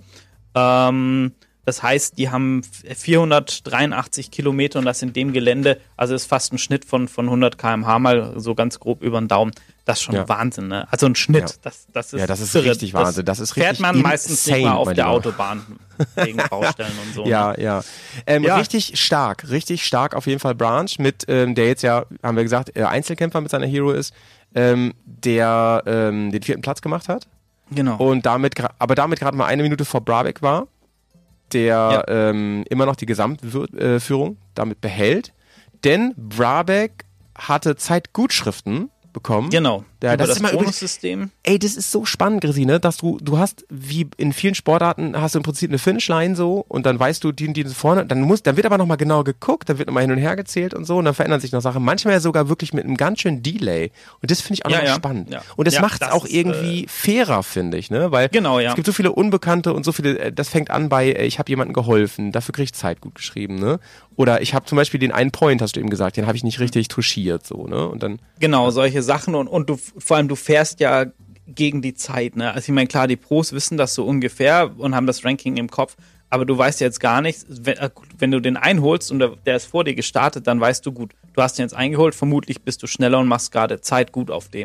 Ähm, das heißt, die haben vierhundertdreiundachtzig Kilometer und das in dem Gelände, also ist fast ein Schnitt von, von hundert Kilometer pro Stunde mal so ganz grob über den Daumen. Das ist schon ja. Wahnsinn, ne? Also ein Schnitt, ja. das, das ist Ja, das ist irre. richtig Wahnsinn. Das ist richtig fährt man meistens nicht mal auf der Lieber. Autobahn wegen Baustellen und so. Ja, ne? ja. Ähm, ja. Richtig stark, richtig stark auf jeden Fall Branch mit, ähm, der jetzt ja, haben wir gesagt, äh, Einzelkämpfer mit seiner Hero ist, ähm, der ähm, den vierten Platz gemacht hat. Genau. Und damit, aber damit gerade mal eine Minute vor Brabek war, der ja. ähm, immer noch die Gesamtführung damit behält. Denn Brabek hatte Zeitgutschriften bekommen. Genau, ja, über das, das ist immer Bonussystem. Ey, das ist so spannend, Grisine, dass du, du hast, wie in vielen Sportarten, hast du im Prinzip eine Finishline so und dann weißt du, die, die vorne, dann muss, dann wird aber nochmal genau geguckt, dann wird nochmal hin und her gezählt und so und dann verändern sich noch Sachen. Manchmal sogar wirklich mit einem ganz schönen Delay. Und das finde ich auch ja, noch ja. spannend. Ja. Und das ja, macht es auch ist, irgendwie äh, fairer, finde ich, ne? Weil genau, ja. es gibt so viele Unbekannte und so viele, das fängt an bei, ich habe jemandem geholfen, dafür kriege ich Zeit gut geschrieben, ne? Oder ich habe zum Beispiel den einen Point, hast du eben gesagt, den habe ich nicht richtig touchiert, so, ne? Und dann. Genau, solche Sachen und, und du, vor allem du fährst ja gegen die Zeit, ne? Also ich meine, klar, die Pros wissen das so ungefähr und haben das Ranking im Kopf, aber du weißt ja jetzt gar nicht, wenn, wenn du den einholst und der, der ist vor dir gestartet, dann weißt du, gut, du hast den jetzt eingeholt, vermutlich bist du schneller und machst gerade Zeit gut auf dem.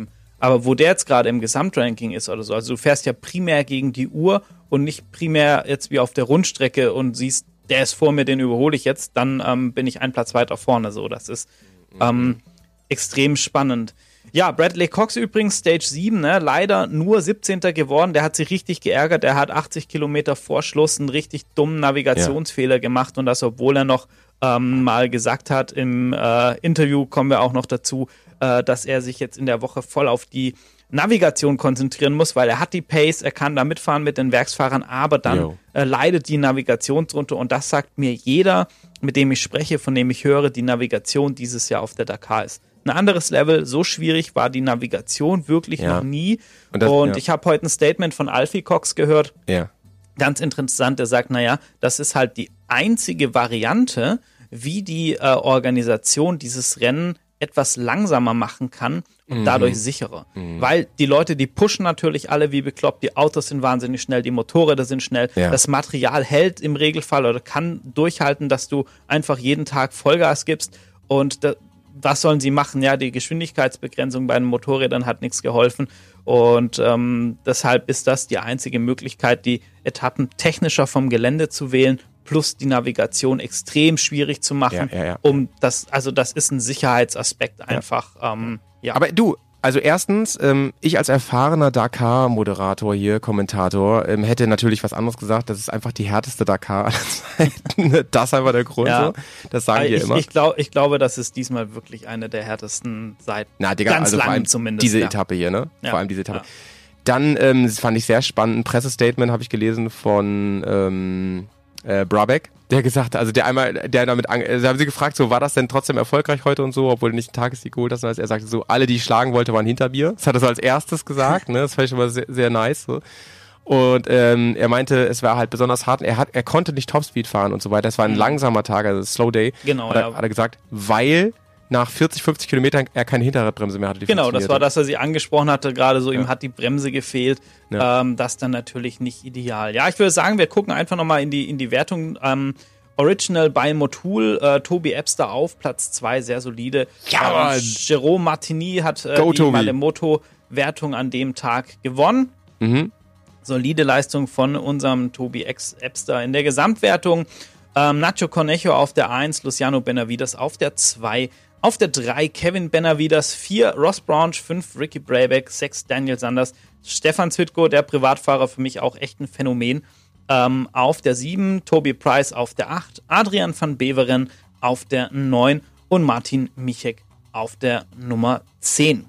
Aber wo der jetzt gerade im Gesamtranking ist oder so, also du fährst ja primär gegen die Uhr und nicht primär jetzt wie auf der Rundstrecke und siehst, der ist vor mir, den überhole ich jetzt, dann ähm, bin ich einen Platz weiter vorne. So, das ist ähm, extrem spannend. Ja, Bradley Cox übrigens, Stage sieben, ne, leider nur siebzehnter geworden. Der hat sich richtig geärgert. Der hat achtzig Kilometer vor Schluss einen richtig dummen Navigationsfehler ja. gemacht und das, obwohl er noch ähm, mal gesagt hat, im äh, Interview kommen wir auch noch dazu, äh, dass er sich jetzt in der Woche voll auf die Navigation konzentrieren muss, weil er hat die Pace, er kann da mitfahren mit den Werksfahrern, aber dann äh, leidet die Navigation drunter und das sagt mir jeder, mit dem ich spreche, von dem ich höre, die Navigation dieses Jahr auf der Dakar ist ein anderes Level, so schwierig war die Navigation wirklich ja. noch nie. Und, das, und ja. ich habe heute ein Statement von Alfie Cox gehört, ja. ganz interessant, der sagt, naja, das ist halt die einzige Variante, wie die äh, Organisation dieses Rennen etwas langsamer machen kann und mhm. dadurch sicherer. Mhm. Weil die Leute, die pushen natürlich alle wie bekloppt, die Autos sind wahnsinnig schnell, die Motorräder sind schnell, ja. das Material hält im Regelfall oder kann durchhalten, dass du einfach jeden Tag Vollgas gibst und da, was sollen sie machen? Ja, die Geschwindigkeitsbegrenzung bei den Motorrädern hat nichts geholfen und ähm, deshalb ist das die einzige Möglichkeit, die Etappen technischer vom Gelände zu wählen, plus die Navigation extrem schwierig zu machen, ja, ja, ja. um das, also das ist ein Sicherheitsaspekt einfach. Ja. Ähm, ja. Aber du, also erstens, ähm, ich als erfahrener Dakar-Moderator hier, Kommentator, ähm, hätte natürlich was anderes gesagt. Das ist einfach die härteste Dakar aller Zeiten. Das ist einfach der Grund. Ja. So. Das sagen wir ich, immer. Ich, glaub, ich glaube, das ist diesmal wirklich eine der härtesten seit Na, Digga, ganz also langem vor allem zumindest. Diese ja. Etappe hier, ne? Ja. Vor allem diese Etappe. Ja. Dann ähm, das fand ich sehr spannend. Ein Pressestatement habe ich gelesen von ähm, äh, Brabeck. Der gesagt, also der einmal, der damit, an, also haben sie gefragt, so, war das denn trotzdem erfolgreich heute und so, obwohl du nicht einen Tagessieg geholt hast, sondern er sagte so, alle, die ich schlagen wollte, waren hinter mir. Das hat er so als erstes gesagt, ne, das fand ich schon mal sehr, sehr nice, so. Und, ähm, er meinte, es war halt besonders hart, er hat, er konnte nicht Topspeed fahren und so weiter, es war ein mhm. langsamer Tag, also Slow Day. Genau, hat er, ja. hat er gesagt, weil nach vierzig, fünfzig Kilometern er keine Hinterradbremse mehr hatte. Die genau, das war, dass er sie angesprochen hatte, gerade so, ja. ihm hat die Bremse gefehlt, ja. ähm, das dann natürlich nicht ideal. Ja, ich würde sagen, wir gucken einfach nochmal in die, in die Wertung, ähm, Original bei Motul, äh, Tobi Ebster auf Platz zwei, sehr solide. Ja, ähm, Jerome Martini hat äh, Go, die Tobi. Malemoto-Wertung an dem Tag gewonnen. Mhm. Solide Leistung von unserem Tobi Ebster in der Gesamtwertung. Ähm, Nacho Cornejo auf der eins, Luciano Benavides auf der zwei, auf der drei Kevin Benavides, vier Ross Branch, fünf Ricky Brabeck, sechs Daniel Sanders, Stefan Zwitko, der Privatfahrer, für mich auch echt ein Phänomen. Ähm, auf der sieben, Toby Price auf der acht, Adrian van Beveren auf der neun und Martin Michek auf der Nummer zehn.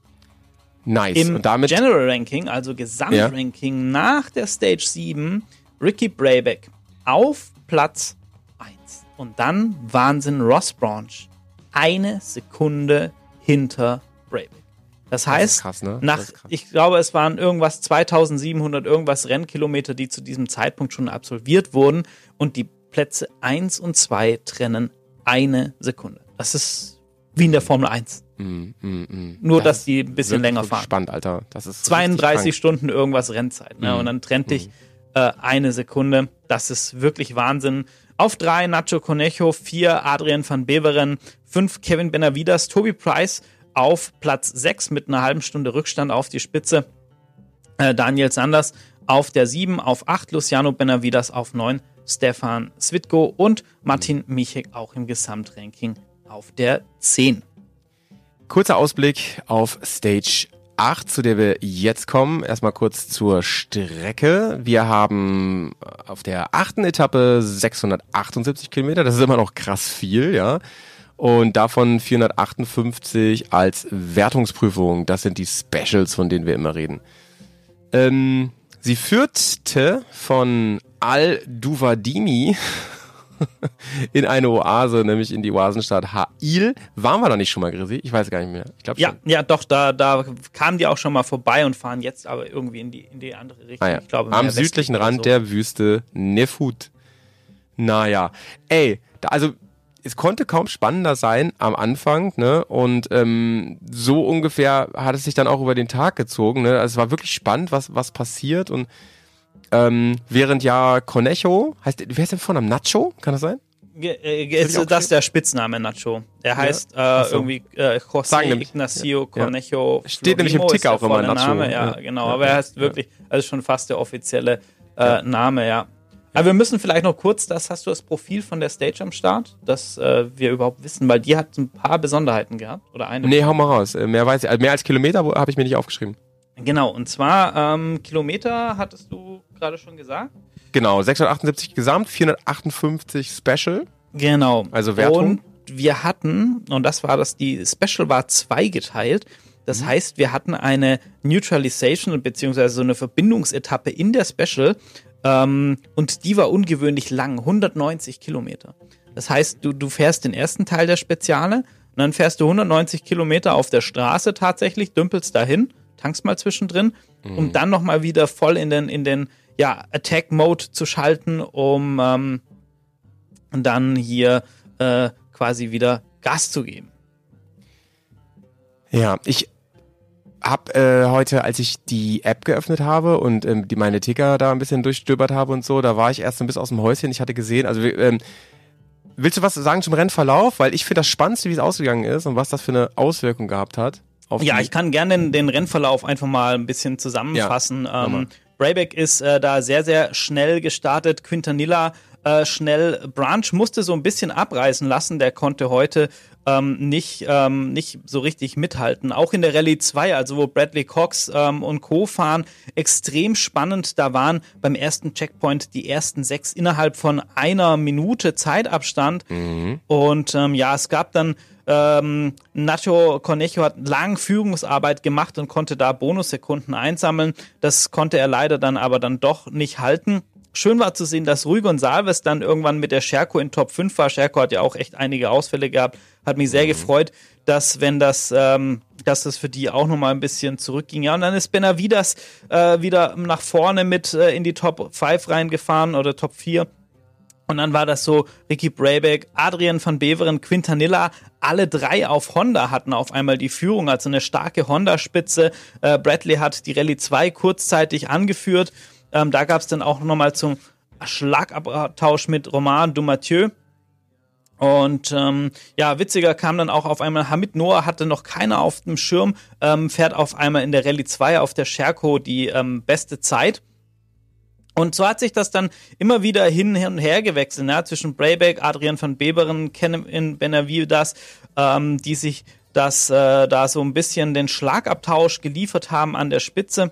Nice. Im und damit General Ranking, also Gesamtranking ja. nach der Stage sieben, Ricky Brabeck auf Platz eins. Und dann Wahnsinn, Ross Branch eine Sekunde hinter Brabeck. Das heißt, das ist krass, ne? nach, das ist krass. ich glaube, es waren irgendwas zweitausendsiebenhundert irgendwas Rennkilometer, die zu diesem Zeitpunkt schon absolviert wurden und die Plätze eins und zwei trennen eine Sekunde. Das ist wie in der Formel eins. Mm, mm, mm. Nur, das dass die ein bisschen länger fahren. Spannend, Alter. Das ist zweiunddreißig Stunden irgendwas Rennzeit. Ne? Mm, und dann trennt dich mm. äh, eine Sekunde. Das ist wirklich Wahnsinn. Auf drei Nacho Cornejo, vier Adrian van Beveren, fünf Kevin Benavides, Toby Price auf Platz sechs mit einer halben Stunde Rückstand auf die Spitze. Äh, Daniel Sanders auf der sieben, auf acht Luciano Benavides, auf neun Stefan Svitko und Martin Michek auch im Gesamtranking auf der zehn. Kurzer Ausblick auf Stage acht, zu der wir jetzt kommen. Erstmal kurz zur Strecke. Wir haben auf der achten Etappe sechshundertachtundsiebzig Kilometer. Das ist immer noch krass viel, ja. Und davon vierhundertachtundfünfzig als Wertungsprüfung. Das sind die Specials, von denen wir immer reden. Ähm, sie führte von Al-Duvadini in eine Oase, nämlich in die Oasenstadt Ha'il. Waren wir da nicht schon mal, Grisi? Ich weiß gar nicht mehr. Ich glaube ja, schon. Ja, doch, da, da kamen die auch schon mal vorbei und fahren jetzt aber irgendwie in die, in die andere Richtung. Ah, ja. Ich glaube, am südlichen Rand so. der Wüste Nefut. Naja, ey, da, also es konnte kaum spannender sein am Anfang, ne? Und ähm, so ungefähr hat es sich dann auch über den Tag gezogen, ne? Also es war wirklich spannend, was was passiert und ähm, während ja Cornejo, heißt, wer ist denn vorne am Nacho? Kann das sein? Ge- äh, ist das ist der Spitzname Nacho. Er heißt Ja. äh, Ach so. irgendwie äh, José Sagen nämlich- Ignacio ja. Cornejo. Steht nämlich im Florimo ist Ticker der auch immer volle Nacho. Name, ja, Ja. genau. Ja. Aber er heißt wirklich, also schon fast der offizielle äh, Name, ja. Aber wir müssen vielleicht noch kurz, das hast du das Profil von der Stage am Start, dass äh, wir überhaupt wissen, weil die hat ein paar Besonderheiten gehabt oder eine. Nee, hau mal raus. Äh, Mehr weiß ich, also mehr als Kilometer habe ich mir nicht aufgeschrieben. Genau, und zwar ähm, Kilometer hattest du gerade schon gesagt. Genau, sechshundertachtundsiebzig Gesamt, vierhundertachtundfünfzig Special. Genau. Also Wertung. Und wir hatten, und das war das, die Special war zweigeteilt. Das Mhm. heißt, wir hatten eine Neutralization beziehungsweise so eine Verbindungsetappe in der Special ähm, und die war ungewöhnlich lang, hundertneunzig Kilometer. Das heißt, du, du fährst den ersten Teil der Speziale und dann fährst du hundertneunzig Kilometer auf der Straße tatsächlich, dümpelst dahin, tankst mal zwischendrin, Mhm. um dann nochmal wieder voll in den, in den ja, Attack-Mode zu schalten, um ähm, dann hier äh, quasi wieder Gas zu geben. Ja, ich habe äh, heute, als ich die App geöffnet habe und ähm, die meine Ticker da ein bisschen durchstöbert habe und so, da war ich erst ein bisschen aus dem Häuschen. Ich hatte gesehen, also ähm, willst du was sagen zum Rennverlauf? Weil ich finde das Spannendste, wie es ausgegangen ist und was das für eine Auswirkung gehabt hat. Auf Ja, die, ich kann gerne den, den Rennverlauf einfach mal ein bisschen zusammenfassen. Ja, ähm, Brabek ist äh, da sehr, sehr schnell gestartet. Quintanilla äh, schnell. Branch musste so ein bisschen abreißen lassen. Der konnte heute ähm, nicht, ähm, nicht so richtig mithalten. Auch in der Rallye zwei, also wo Bradley Cox ähm, und Co. fahren, extrem spannend. Da waren beim ersten Checkpoint die ersten sechs innerhalb von einer Minute Zeitabstand. Mhm. Und ähm, ja, es gab dann Ähm, Nacho Cornejo hat lang Führungsarbeit gemacht und konnte da Bonussekunden einsammeln. Das konnte er leider dann aber dann doch nicht halten. Schön war zu sehen, dass Rui Gonçalves dann irgendwann mit der Scherko in Top fünf war. Scherko hat ja auch echt einige Ausfälle gehabt. Hat mich sehr gefreut, dass wenn das, ähm, dass das für die auch nochmal ein bisschen zurückging. Ja, und dann ist Benavides äh, wieder nach vorne mit äh, in die Top fünf reingefahren oder Top vier. Und dann war das so, Ricky Brabek, Adrian van Beveren, Quintanilla, alle drei auf Honda hatten auf einmal die Führung, also eine starke Honda-Spitze. Äh, Bradley hat die Rallye zwei kurzzeitig angeführt. Ähm, da gab es dann auch nochmal zum Schlagabtausch mit Romain Dumathieu. Und ähm, ja, witziger kam dann auch auf einmal Hamid Noah, hatte noch keiner auf dem Schirm, ähm, fährt auf einmal in der Rallye zwei auf der Scherko die ähm, beste Zeit. Und so hat sich das dann immer wieder hin und her gewechselt, ja, zwischen Brabek, Adrian van Beveren, Kevin Benavides, ähm, die sich das äh, da so ein bisschen den Schlagabtausch geliefert haben an der Spitze.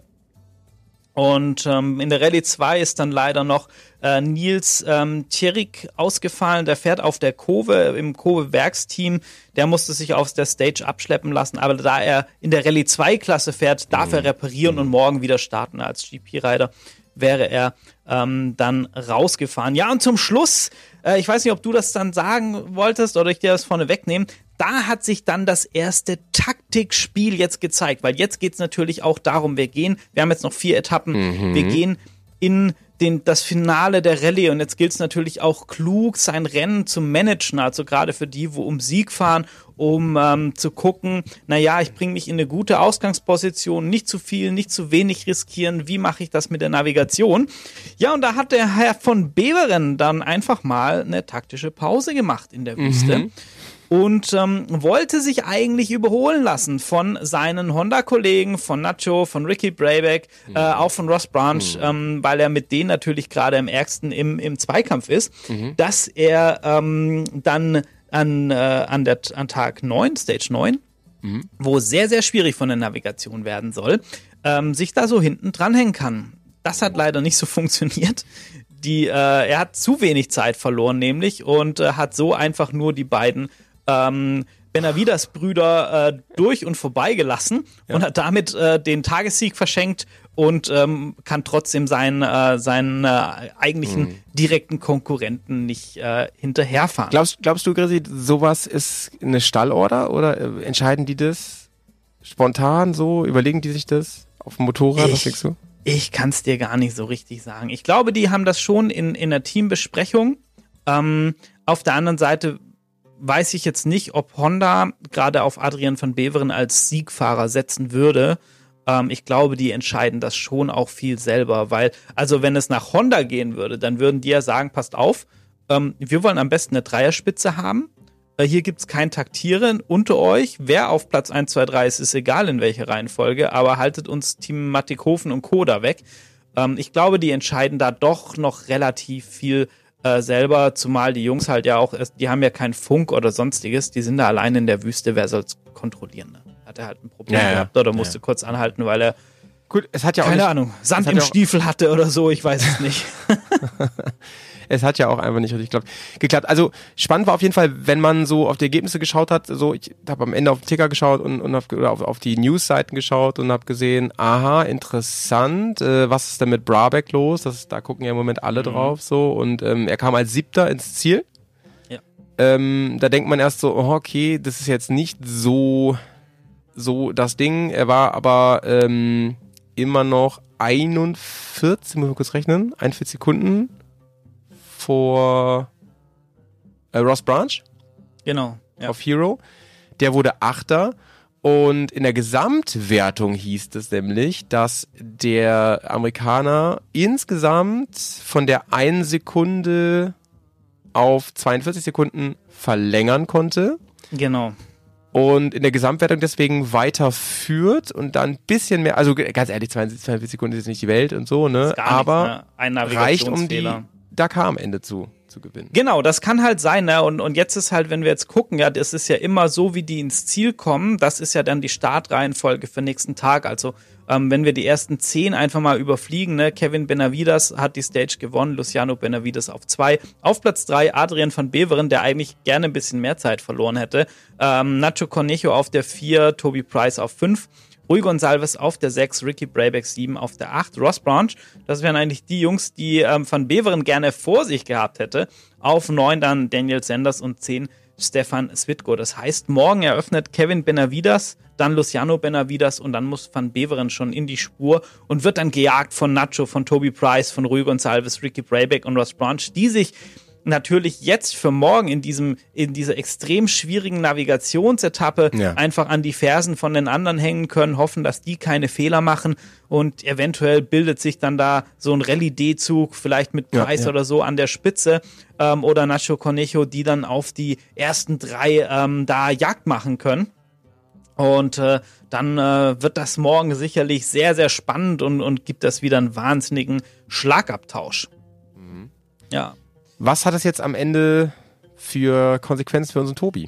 Und ähm, in der Rallye zwei ist dann leider noch äh, Nils ähm, Thierik ausgefallen. Der fährt auf der Kove, im Kove-Werksteam. Der musste sich auf der Stage abschleppen lassen. Aber da er in der Rallye zwei Klasse fährt, darf Mhm. er reparieren und morgen wieder starten als G P-Rider. Wäre er ähm, dann rausgefahren. Ja, und zum Schluss, äh, ich weiß nicht, ob du das dann sagen wolltest oder ich dir das vorne wegnehmen, da hat sich dann das erste Taktikspiel jetzt gezeigt, weil jetzt geht's natürlich auch darum, wir gehen, wir haben jetzt noch vier Etappen, Mhm. wir gehen in den, das Finale der Rallye und jetzt gilt es natürlich auch klug, sein Rennen zu managen, also gerade für die, wo um Sieg fahren, um ähm, zu gucken, naja, ich bringe mich in eine gute Ausgangsposition, nicht zu viel, nicht zu wenig riskieren, wie mache ich das mit der Navigation? Ja, und da hat der Herr von Beveren dann einfach mal eine taktische Pause gemacht in der Wüste. Mhm. Und ähm, wollte sich eigentlich überholen lassen von seinen Honda-Kollegen, von Nacho, von Ricky Brabek, äh, auch von Ross Branch, ähm, weil er mit denen natürlich gerade am ärgsten im, im Zweikampf ist, dass er ähm, dann an, äh, an, der, an Tag neun, Stage neun, wo sehr, sehr schwierig von der Navigation werden soll, ähm, sich da so hinten dranhängen kann. Das hat leider nicht so funktioniert. Die, äh, er hat zu wenig Zeit verloren nämlich und äh, hat so einfach nur die beiden ähm, Benavides-Brüder äh, durch und vorbei gelassen und hat damit äh, den Tagessieg verschenkt und ähm, kann trotzdem seinen, äh, seinen äh, eigentlichen direkten Konkurrenten nicht äh, hinterherfahren. Glaubst, glaubst du, Grisi, sowas ist eine Stallorder oder äh, entscheiden die das spontan so? Überlegen die sich das auf dem Motorrad? Was denkst du? Ich kann es dir gar nicht so richtig sagen. Ich glaube, die haben das schon in, in der Teambesprechung. Ähm, auf der anderen Seite weiß ich jetzt nicht, ob Honda gerade auf Adrian van Beveren als Siegfahrer setzen würde. Ähm, ich glaube, die entscheiden das schon auch viel selber, weil, also wenn es nach Honda gehen würde, dann würden die ja sagen, passt auf, ähm, wir wollen am besten eine Dreierspitze haben. Äh, hier gibt's kein Taktieren unter euch. Wer auf Platz eins, zwei, drei ist, ist egal in welcher Reihenfolge, aber haltet uns Team Mattighofen und Co. da weg. Ähm, ich glaube, die entscheiden da doch noch relativ viel äh, selber, zumal die Jungs halt ja auch, die haben ja keinen Funk oder sonstiges, die sind da allein in der Wüste, wer soll's kontrollieren? Ne? Hat er halt ein Problem Ja, ja. gehabt oder musste Ja. kurz anhalten, weil er, Gut, es hat ja auch keine nicht, Ahnung, Sand hat im ja auch- Stiefel hatte oder so, ich weiß es nicht. es hat ja auch einfach nicht richtig geklappt. geklappt. Also spannend war auf jeden Fall, wenn man so auf die Ergebnisse geschaut hat, so ich habe am Ende auf den Ticker geschaut und, und hab, oder auf, auf die News-Seiten geschaut und habe gesehen, aha, interessant, äh, was ist denn mit Brabeck los? Das, da gucken ja im Moment alle Mhm. drauf so und ähm, er kam als Siebter ins Ziel. Ja. Ähm, da denkt man erst so, oh, okay, das ist jetzt nicht so so das Ding. Er war aber ähm, immer noch einundvierzig, muss ich mal kurz rechnen, einundvierzig Sekunden vor äh, Ross Branch Genau. Ja. auf Hero. Der wurde Achter. Und in der Gesamtwertung hieß es nämlich, dass der Amerikaner insgesamt von der einen Sekunde auf zweiundvierzig Sekunden verlängern konnte. Genau. Und in der Gesamtwertung deswegen weiterführt und dann ein bisschen mehr, also ganz ehrlich, zweiundvierzig Sekunden ist nicht die Welt und so, ne? Ist gar Aber nichts, ne? Ein reicht, um die Navigationsfehler. Dakar am Ende zu, zu gewinnen. Genau, das kann halt sein, ne? Und, und jetzt ist halt, wenn wir jetzt gucken, ja, das ist ja immer so, wie die ins Ziel kommen, das ist ja dann die Startreihenfolge für nächsten Tag. Also, ähm, wenn wir die ersten zehn einfach mal überfliegen, ne? Kevin Benavides hat die Stage gewonnen, Luciano Benavides auf zwei. Auf Platz drei Adrian van Beveren, der eigentlich gerne ein bisschen mehr Zeit verloren hätte. Ähm, Nacho Cornejo auf der vier, Toby Price auf fünf. Rui Gonsalves auf der sechs, Ricky Brabeck sieben auf der acht, Ross Branch, das wären eigentlich die Jungs, die ähm, Van Beveren gerne vor sich gehabt hätte, auf neun dann Daniel Sanders und zehn Stefan Svitko. Das heißt, morgen eröffnet Kevin Benavides, dann Luciano Benavides und dann muss Van Beveren schon in die Spur und wird dann gejagt von Nacho, von Toby Price, von Rui Gonsalves, Ricky Brabeck und Ross Branch, die sich natürlich jetzt für morgen in diesem in dieser extrem schwierigen Navigationsetappe Ja. einfach an die Fersen von den anderen hängen können, hoffen, dass die keine Fehler machen und eventuell bildet sich dann da so ein Rallye-D-Zug, vielleicht mit Ja, Price ja. oder so an der Spitze ähm, oder Nacho Cornejo, die dann auf die ersten drei ähm, da Jagd machen können. Und äh, dann äh, wird das morgen sicherlich sehr, sehr spannend und, und gibt das wieder einen wahnsinnigen Schlagabtausch. Mhm. Ja. Was hat es jetzt am Ende für Konsequenzen für unseren Tobi?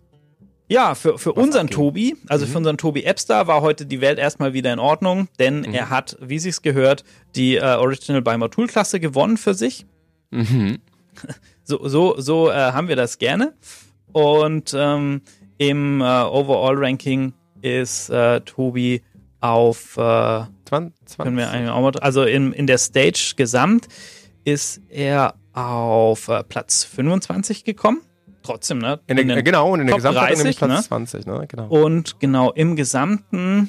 Ja, für, für Was unseren abging? Tobi, also für unseren Tobi Epster war heute die Welt erstmal wieder in Ordnung, denn er hat, wie sich's gehört, die äh, Original by Motul Klasse gewonnen für sich. Mhm. So, so, so äh, haben wir das gerne. Und ähm, im äh, Overall-Ranking ist äh, Tobi auf, äh, zwanzig, können wir eigentlich auch mal, also in, in der Stage gesamt ist er auf äh, Platz fünfundzwanzig gekommen. Trotzdem, ne? in der, den äh, genau, und in der Top Gesamtwertung nämlich dreißig, Platz ne? zwanzig, ne? Genau. Und genau im Gesamten,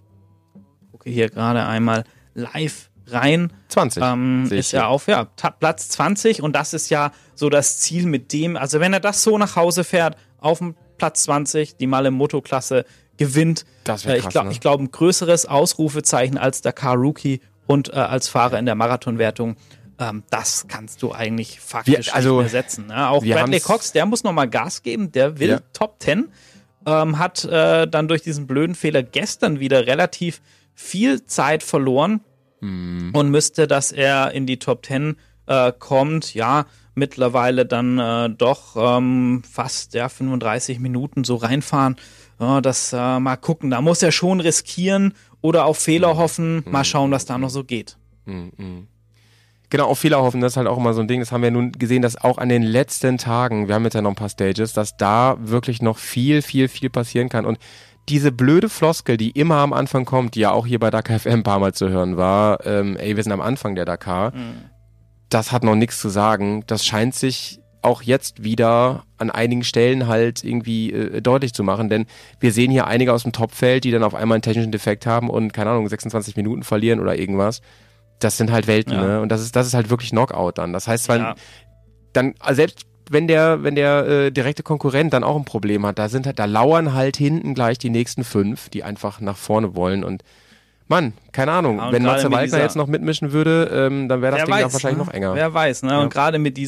gucke hier gerade einmal live rein, zwanzig. ähm, sehe ich ist er hier. auf ja, Ta- Platz zwanzig und das ist ja so das Ziel mit dem, also wenn er das so nach Hause fährt, auf dem Platz zwanzig, die Male-Moto-Klasse gewinnt, Das wär äh, ich krass, glaube, ne? ich glaub, ein größeres Ausrufezeichen als Dakar Rookie und äh, als Fahrer in der Marathonwertung. Ähm, das kannst du eigentlich faktisch Wir- also, nicht mehr setzen. Ne? Auch wir Bradley haben's- Cox, der muss nochmal Gas geben, der will Ja. Top zehn, ähm, hat äh, dann durch diesen blöden Fehler gestern wieder relativ viel Zeit verloren Mhm. und müsste, dass er in die Top zehn äh, kommt, ja, mittlerweile dann äh, doch ähm, fast ja, fünfunddreißig Minuten so reinfahren. Ja, das äh, mal gucken, da muss er schon riskieren oder auf Fehler hoffen, mal schauen, was da noch so geht. Mhm. Genau, auf Fehler hoffen, das ist halt auch immer so ein Ding, das haben wir nun gesehen, dass auch an den letzten Tagen, wir haben jetzt ja noch ein paar Stages, dass da wirklich noch viel, viel, viel passieren kann und diese blöde Floskel, die immer am Anfang kommt, die ja auch hier bei Dakar F M ein paar Mal zu hören war, ähm, ey, wir sind am Anfang der Dakar, das hat noch nichts zu sagen, das scheint sich auch jetzt wieder an einigen Stellen halt irgendwie äh, deutlich zu machen, denn wir sehen hier einige aus dem Topfeld, die dann auf einmal einen technischen Defekt haben und, keine Ahnung, sechsundzwanzig Minuten verlieren oder irgendwas. Das sind halt Welten, Ja. ne? Und das ist, das ist halt wirklich Knockout dann. Das heißt, zwar, Ja. dann, also selbst wenn der, wenn der äh, direkte Konkurrent dann auch ein Problem hat, da sind halt, da lauern halt hinten gleich die nächsten fünf, die einfach nach vorne wollen und Mann, keine Ahnung, Ja, und wenn gerade Matze mit Waldner dieser- jetzt noch mitmischen würde, ähm, dann wäre das Wer Ding weiß, auch wahrscheinlich ne? noch enger. Wer weiß, ne? Ja. Und gerade mit dieser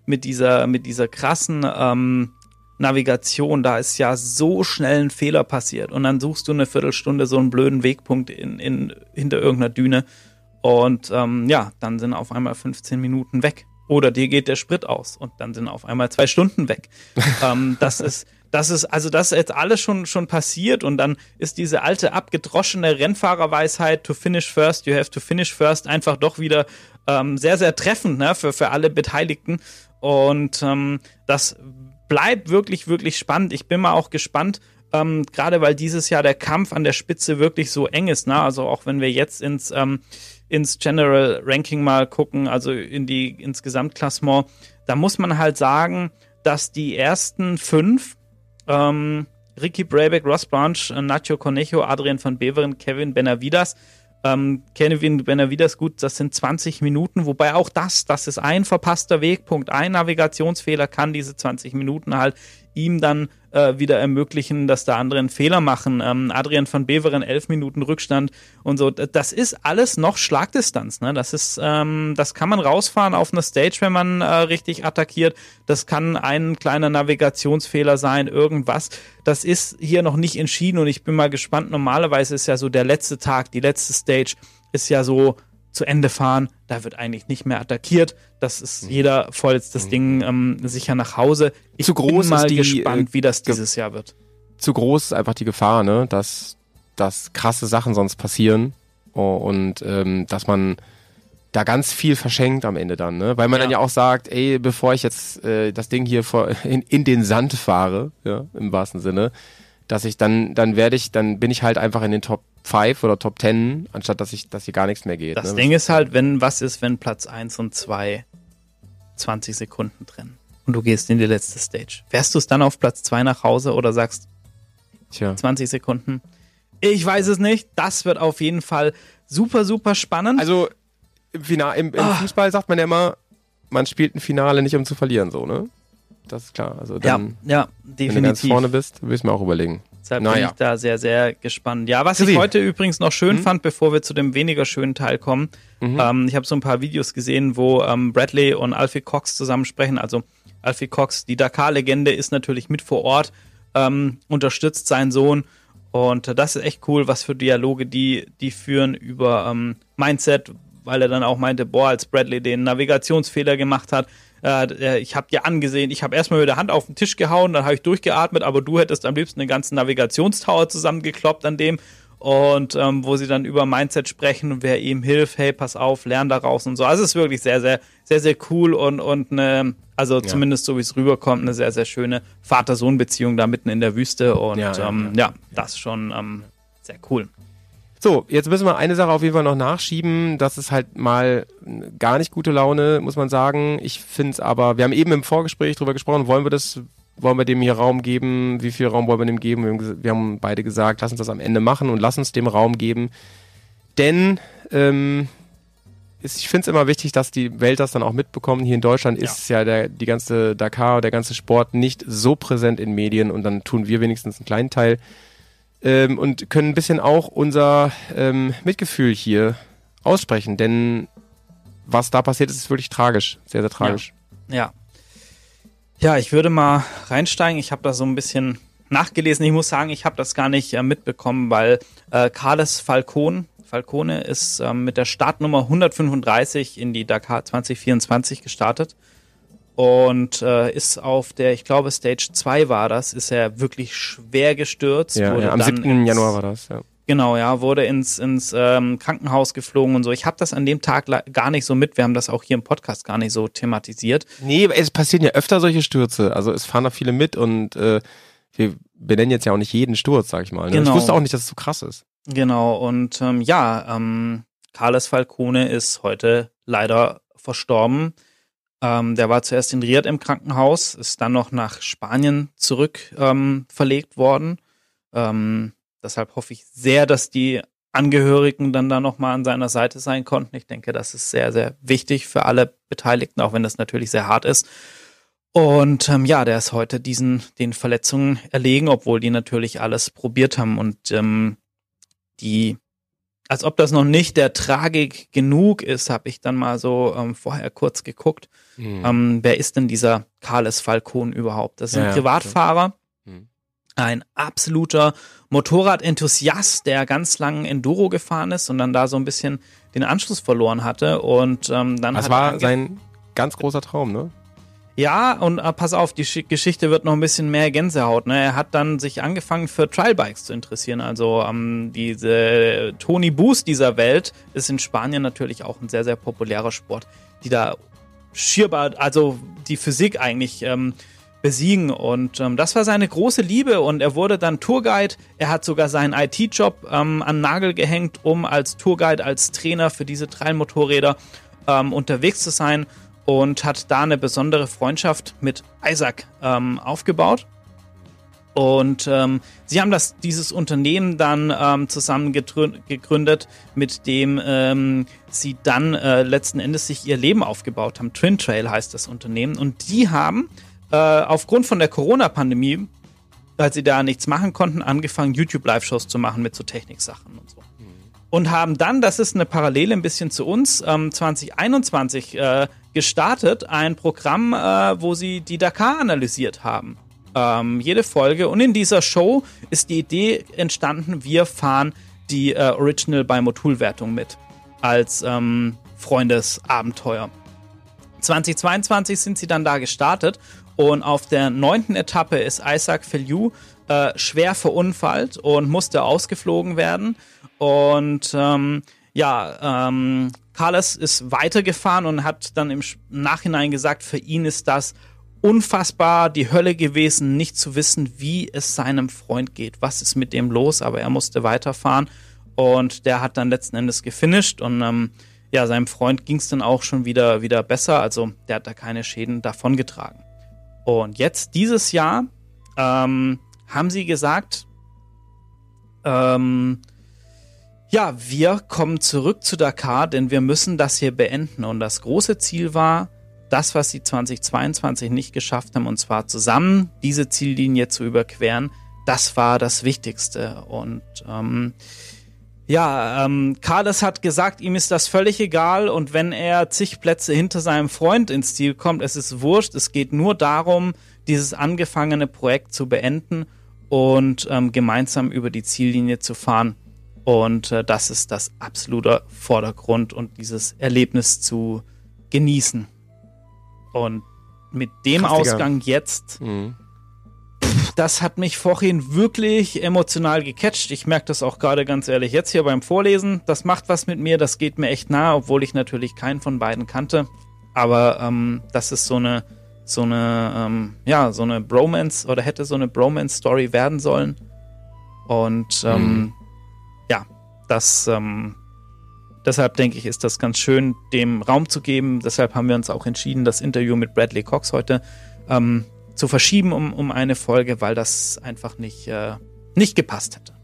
mit dieser, mit dieser krassen ähm, Navigation, da ist ja so schnell ein Fehler passiert und dann suchst du eine Viertelstunde so einen blöden Wegpunkt in, in, hinter irgendeiner Düne und ähm, ja, dann sind auf einmal fünfzehn Minuten weg. Oder dir geht der Sprit aus und dann sind auf einmal zwei Stunden weg. ähm, das ist, das ist, also das ist jetzt alles schon, schon passiert und dann ist diese alte abgedroschene Rennfahrerweisheit to finish first, you have to finish first einfach doch wieder ähm, sehr, sehr treffend, ne, für, für alle Beteiligten und ähm, das bleibt wirklich, wirklich spannend. Ich bin mal auch gespannt, ähm, gerade weil dieses Jahr der Kampf an der Spitze wirklich so eng ist, ne? Also auch wenn wir jetzt ins, ähm, ins General Ranking mal gucken, also in die, ins Gesamtklassement, da muss man halt sagen, dass die ersten fünf, ähm, Ricky Brabeck, Ross Branch, Nacho Cornejo, Adrian van Beveren, Kevin Benavides, Ähm, Kevin Benavides, gut, das sind zwanzig Minuten, wobei auch das, das ist ein verpasster Wegpunkt, ein Navigationsfehler kann diese zwanzig Minuten halt ihm dann äh, wieder ermöglichen, dass da andere einen Fehler machen. Ähm, Adrian van Beveren, elf Minuten Rückstand und so. Das ist alles noch Schlagdistanz, ne? Das ist, ähm, das kann man rausfahren auf einer Stage, wenn man äh, richtig attackiert. Das kann ein kleiner Navigationsfehler sein, irgendwas. Das ist hier noch nicht entschieden und ich bin mal gespannt. Normalerweise ist ja so der letzte Tag, die letzte Stage ist ja so zu Ende fahren, da wird eigentlich nicht mehr attackiert, das ist jeder voll jetzt das Ding ähm, sicher nach Hause. Ich zu groß bin mal ist die, gespannt, wie das ge- dieses Jahr wird. Zu groß ist einfach die Gefahr, ne, dass, dass krasse Sachen sonst passieren oh, und ähm, dass man da ganz viel verschenkt am Ende dann, ne, weil man Ja. dann ja auch sagt, ey, bevor ich jetzt äh, das Ding hier vor, in, in den Sand fahre, ja, im wahrsten Sinne, dass ich dann, dann werde ich, dann bin ich halt einfach in den Top fünf oder Top zehn, anstatt dass ich, dass hier gar nichts mehr geht. Das ne? Ding ist halt, wenn was ist, wenn Platz eins und zwei zwanzig Sekunden trennen und du gehst in die letzte Stage. Fährst du es dann auf Platz zwei nach Hause oder sagst Tja. zwanzig Sekunden? Ich weiß es nicht. Das wird auf jeden Fall super, super spannend. Also im, Final, im, im Ah. Fußball sagt man ja immer, man spielt ein Finale nicht, um zu verlieren, so, ne? Das ist klar. Also ja, dann, ja, wenn du ganz definitiv. vorne bist, will ich mir auch überlegen. Deshalb bin Naja. ich da sehr, sehr gespannt. Ja, was Chrissy. ich heute übrigens noch schön Mhm. fand, bevor wir zu dem weniger schönen Teil kommen, Mhm. ähm, ich habe so ein paar Videos gesehen, wo ähm, Bradley und Alfie Cox zusammen sprechen. Also Alfie Cox, die Dakar-Legende, ist natürlich mit vor Ort, ähm, unterstützt seinen Sohn und äh, das ist echt cool, was für Dialoge die, die führen über ähm, Mindset, weil er dann auch meinte, boah, als Bradley den Navigationsfehler gemacht hat, äh, ich habe dir angesehen, ich habe erstmal mit der Hand auf den Tisch gehauen, dann habe ich durchgeatmet, aber du hättest am liebsten den ganzen Navigationstower zusammengekloppt an dem und ähm, wo sie dann über Mindset sprechen und wer ihm hilft, hey, pass auf, lern daraus und so. Also es ist wirklich sehr, sehr, sehr, sehr cool und, und eine, also Ja. zumindest so wie es rüberkommt, eine sehr, sehr schöne Vater-Sohn-Beziehung da mitten in der Wüste und Ja, ja, ähm, ja, das schon ähm, sehr cool. So, jetzt müssen wir eine Sache auf jeden Fall noch nachschieben. Das ist halt mal gar nicht gute Laune, muss man sagen. Ich finde es aber, wir haben eben im Vorgespräch drüber gesprochen, wollen wir das, wollen wir dem hier Raum geben? Wie viel Raum wollen wir dem geben? Wir haben, ges- wir haben beide gesagt, lass uns das am Ende machen und lass uns dem Raum geben. Denn ähm, ist, ich finde es immer wichtig, dass die Welt das dann auch mitbekommt. Hier in Deutschland Ja. ist ja der, die ganze Dakar, der ganze Sport nicht so präsent in Medien und dann tun wir wenigstens einen kleinen Teil. Ähm, und können ein bisschen auch unser ähm, Mitgefühl hier aussprechen, denn was da passiert ist, ist wirklich tragisch, sehr, sehr tragisch. Ja. Ja, ich würde mal reinsteigen. Ich habe da so ein bisschen nachgelesen. Ich muss sagen, ich habe das gar nicht äh, mitbekommen, weil äh, Carles Falcone, Falcone ist äh, mit der Startnummer hundertfünfunddreißig in die Dakar zwanzig vierundzwanzig gestartet und äh, ist auf der, ich glaube Stage zwei war das, ist er wirklich schwer gestürzt. Ja, wurde ja, am dann siebten ins- Januar war das, ja. Genau, ja, wurde ins, ins ähm, Krankenhaus geflogen und so. Ich habe das an dem Tag la- gar nicht so mit. Wir haben das auch hier im Podcast gar nicht so thematisiert. Nee, es passieren ja öfter solche Stürze, also es fahren da viele mit und äh, wir benennen jetzt ja auch nicht jeden Sturz, sag ich mal. Ne? Genau. Ich wusste auch nicht, dass es so krass ist. Genau, und ähm, ja, ähm, Carles Falcone ist heute leider verstorben. Ähm, der war zuerst in Riyadh im Krankenhaus, ist dann noch nach Spanien zurück ähm, verlegt worden. Ähm, deshalb hoffe ich sehr, dass die Angehörigen dann da nochmal an seiner Seite sein konnten. Ich denke, das ist sehr, sehr wichtig für alle Beteiligten, auch wenn das natürlich sehr hart ist. Und ähm, ja, der ist heute diesen den Verletzungen erlegen, obwohl die natürlich alles probiert haben und ähm, die als ob das noch nicht der Tragik genug ist, habe ich dann mal so ähm, vorher kurz geguckt. Mhm. Ähm, wer ist denn dieser Carles Falcon überhaupt? Das ist ein ja, Privatfahrer, mhm. ein absoluter Motorrad-Enthusiast, der ganz lang Enduro gefahren ist und dann da so ein bisschen den Anschluss verloren hatte. Und ähm, dann das hat war er sein ganz großer Traum, ne? Ja, und äh, pass auf, die Sch- Geschichte wird noch ein bisschen mehr Gänsehaut. Ne? Er hat dann sich angefangen für Trialbikes zu interessieren. Also ähm, diese Tony Boost dieser Welt ist in Spanien natürlich auch ein sehr, sehr populärer Sport, die da schierbar, also die Physik eigentlich ähm, besiegen. Und ähm, das war seine große Liebe und er wurde dann Tourguide. Er hat sogar seinen I T-Job ähm, an den Nagel gehängt, um als Tourguide, als Trainer für diese Trailmotorräder ähm, unterwegs zu sein. Und hat da eine besondere Freundschaft mit Isaac ähm, aufgebaut. Und ähm, sie haben das, dieses Unternehmen dann ähm, zusammen getrü- gegründet, mit dem ähm, sie dann äh, letzten Endes sich ihr Leben aufgebaut haben. Twin Trail heißt das Unternehmen. Und die haben äh, aufgrund von der Corona-Pandemie, als sie da nichts machen konnten, angefangen, YouTube-Live-Shows zu machen mit so Techniksachen und so. Und haben dann, das ist eine Parallele ein bisschen zu uns, ähm, zwanzig einundzwanzig äh, gestartet, ein Programm, äh, wo sie die Dakar analysiert haben. Ähm, jede Folge. Und in dieser Show ist die Idee entstanden, wir fahren die äh, Original bei Motul-Wertung mit. Als ähm, Freundesabenteuer. zwanzig zweiundzwanzig sind sie dann da gestartet. Und auf der neunten Etappe ist Isaac Feliu äh, schwer verunfallt und musste ausgeflogen werden. Und ähm, ja, ähm, Carles ist weitergefahren und hat dann im Nachhinein gesagt, für ihn ist das unfassbar die Hölle gewesen, nicht zu wissen, wie es seinem Freund geht. Was ist mit dem los? Aber er musste weiterfahren und der hat dann letzten Endes gefinisht und ähm, ja, seinem Freund ging es dann auch schon wieder, wieder besser. Also der hat da keine Schäden davongetragen. Und jetzt, dieses Jahr, ähm, haben sie gesagt, ähm, ja, wir kommen zurück zu Dakar, denn wir müssen das hier beenden. Und das große Ziel war, das, was sie zwanzig zweiundzwanzig nicht geschafft haben, und zwar zusammen diese Ziellinie zu überqueren, das war das Wichtigste. Und ähm, ja, ähm, Carles hat gesagt, ihm ist das völlig egal und wenn er zig Plätze hinter seinem Freund ins Ziel kommt, es ist wurscht, es geht nur darum, dieses angefangene Projekt zu beenden und ähm, gemeinsam über die Ziellinie zu fahren. Und äh, das ist das absolute Vordergrund und dieses Erlebnis zu genießen. Und mit dem Krass, Ausgang jetzt, mhm. pff, das hat mich vorhin wirklich emotional gecatcht. Ich merke das auch gerade ganz ehrlich jetzt hier beim Vorlesen. Das macht was mit mir, das geht mir echt nah, obwohl ich natürlich keinen von beiden kannte. Aber ähm, das ist so eine, so eine, ähm, ja, so eine Bromance oder hätte so eine Bromance-Story werden sollen. Und ähm, mhm. ja, das, ähm, deshalb denke ich, ist das ganz schön, dem Raum zu geben. Deshalb haben wir uns auch entschieden, das Interview mit Bradley Cox heute ähm, zu verschieben um, um eine Folge, weil das einfach nicht, äh, nicht gepasst hätte.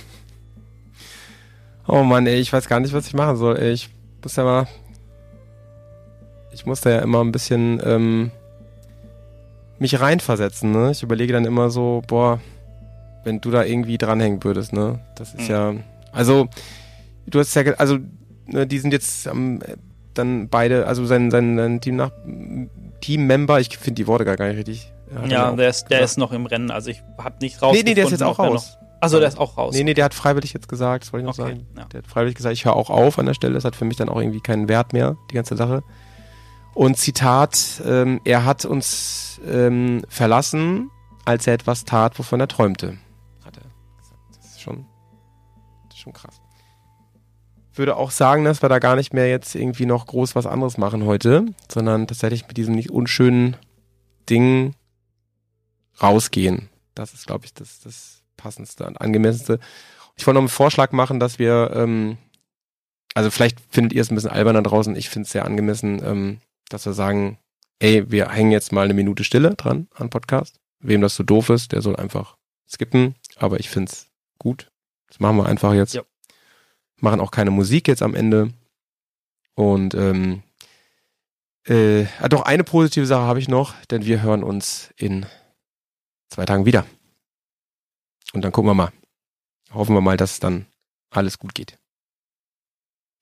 Oh Mann, ey, ich weiß gar nicht, was ich machen soll. Ey. Ich muss ja mal, ich muss da ja immer ein bisschen ähm, mich reinversetzen. Ne? Ich überlege dann immer so, boah, wenn du da irgendwie dranhängen würdest, ne? Das ist mhm. ja, also du hast ja, also ne, die sind jetzt ähm, dann beide, also sein sein, sein Team nach Teammember, ich finde die Worte gar, gar nicht richtig. Ja, der ist, der ist noch im Rennen, also ich habe nicht rausgefunden. Nee, nee, der ist jetzt auch raus. Achso, der ist auch raus. Nee, nee, der hat freiwillig jetzt gesagt, das wollte ich noch okay, sagen. Ja. Der hat freiwillig gesagt, ich höre auch auf an der Stelle, das hat für mich dann auch irgendwie keinen Wert mehr, die ganze Sache. Und Zitat, ähm, er hat uns ähm, verlassen, als er etwas tat, wovon er träumte. Hat er gesagt. Das ist schon, das ist schon krass. Würde auch sagen, dass wir da gar nicht mehr jetzt irgendwie noch groß was anderes machen heute, sondern tatsächlich mit diesem nicht unschönen Ding rausgehen. Das ist, glaube ich, das, das passendste und angemessenste. Ich wollte noch einen Vorschlag machen, dass wir, ähm, also vielleicht findet ihr es ein bisschen albern da draußen, ich finde es sehr angemessen, ähm, dass wir sagen, ey, wir hängen jetzt mal eine Minute Stille dran an Podcast. Wem das so doof ist, der soll einfach skippen, aber ich finde es gut. Das machen wir einfach jetzt. Ja. Machen auch keine Musik jetzt am Ende. Und ähm, äh, doch eine positive Sache habe ich noch, denn wir hören uns in zwei Tagen wieder. Und dann gucken wir mal. Hoffen wir mal, dass dann alles gut geht.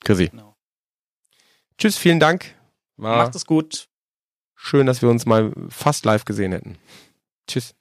Chrissy. Genau. Tschüss, vielen Dank. War Macht es gut. schön, dass wir uns mal fast live gesehen hätten. Tschüss.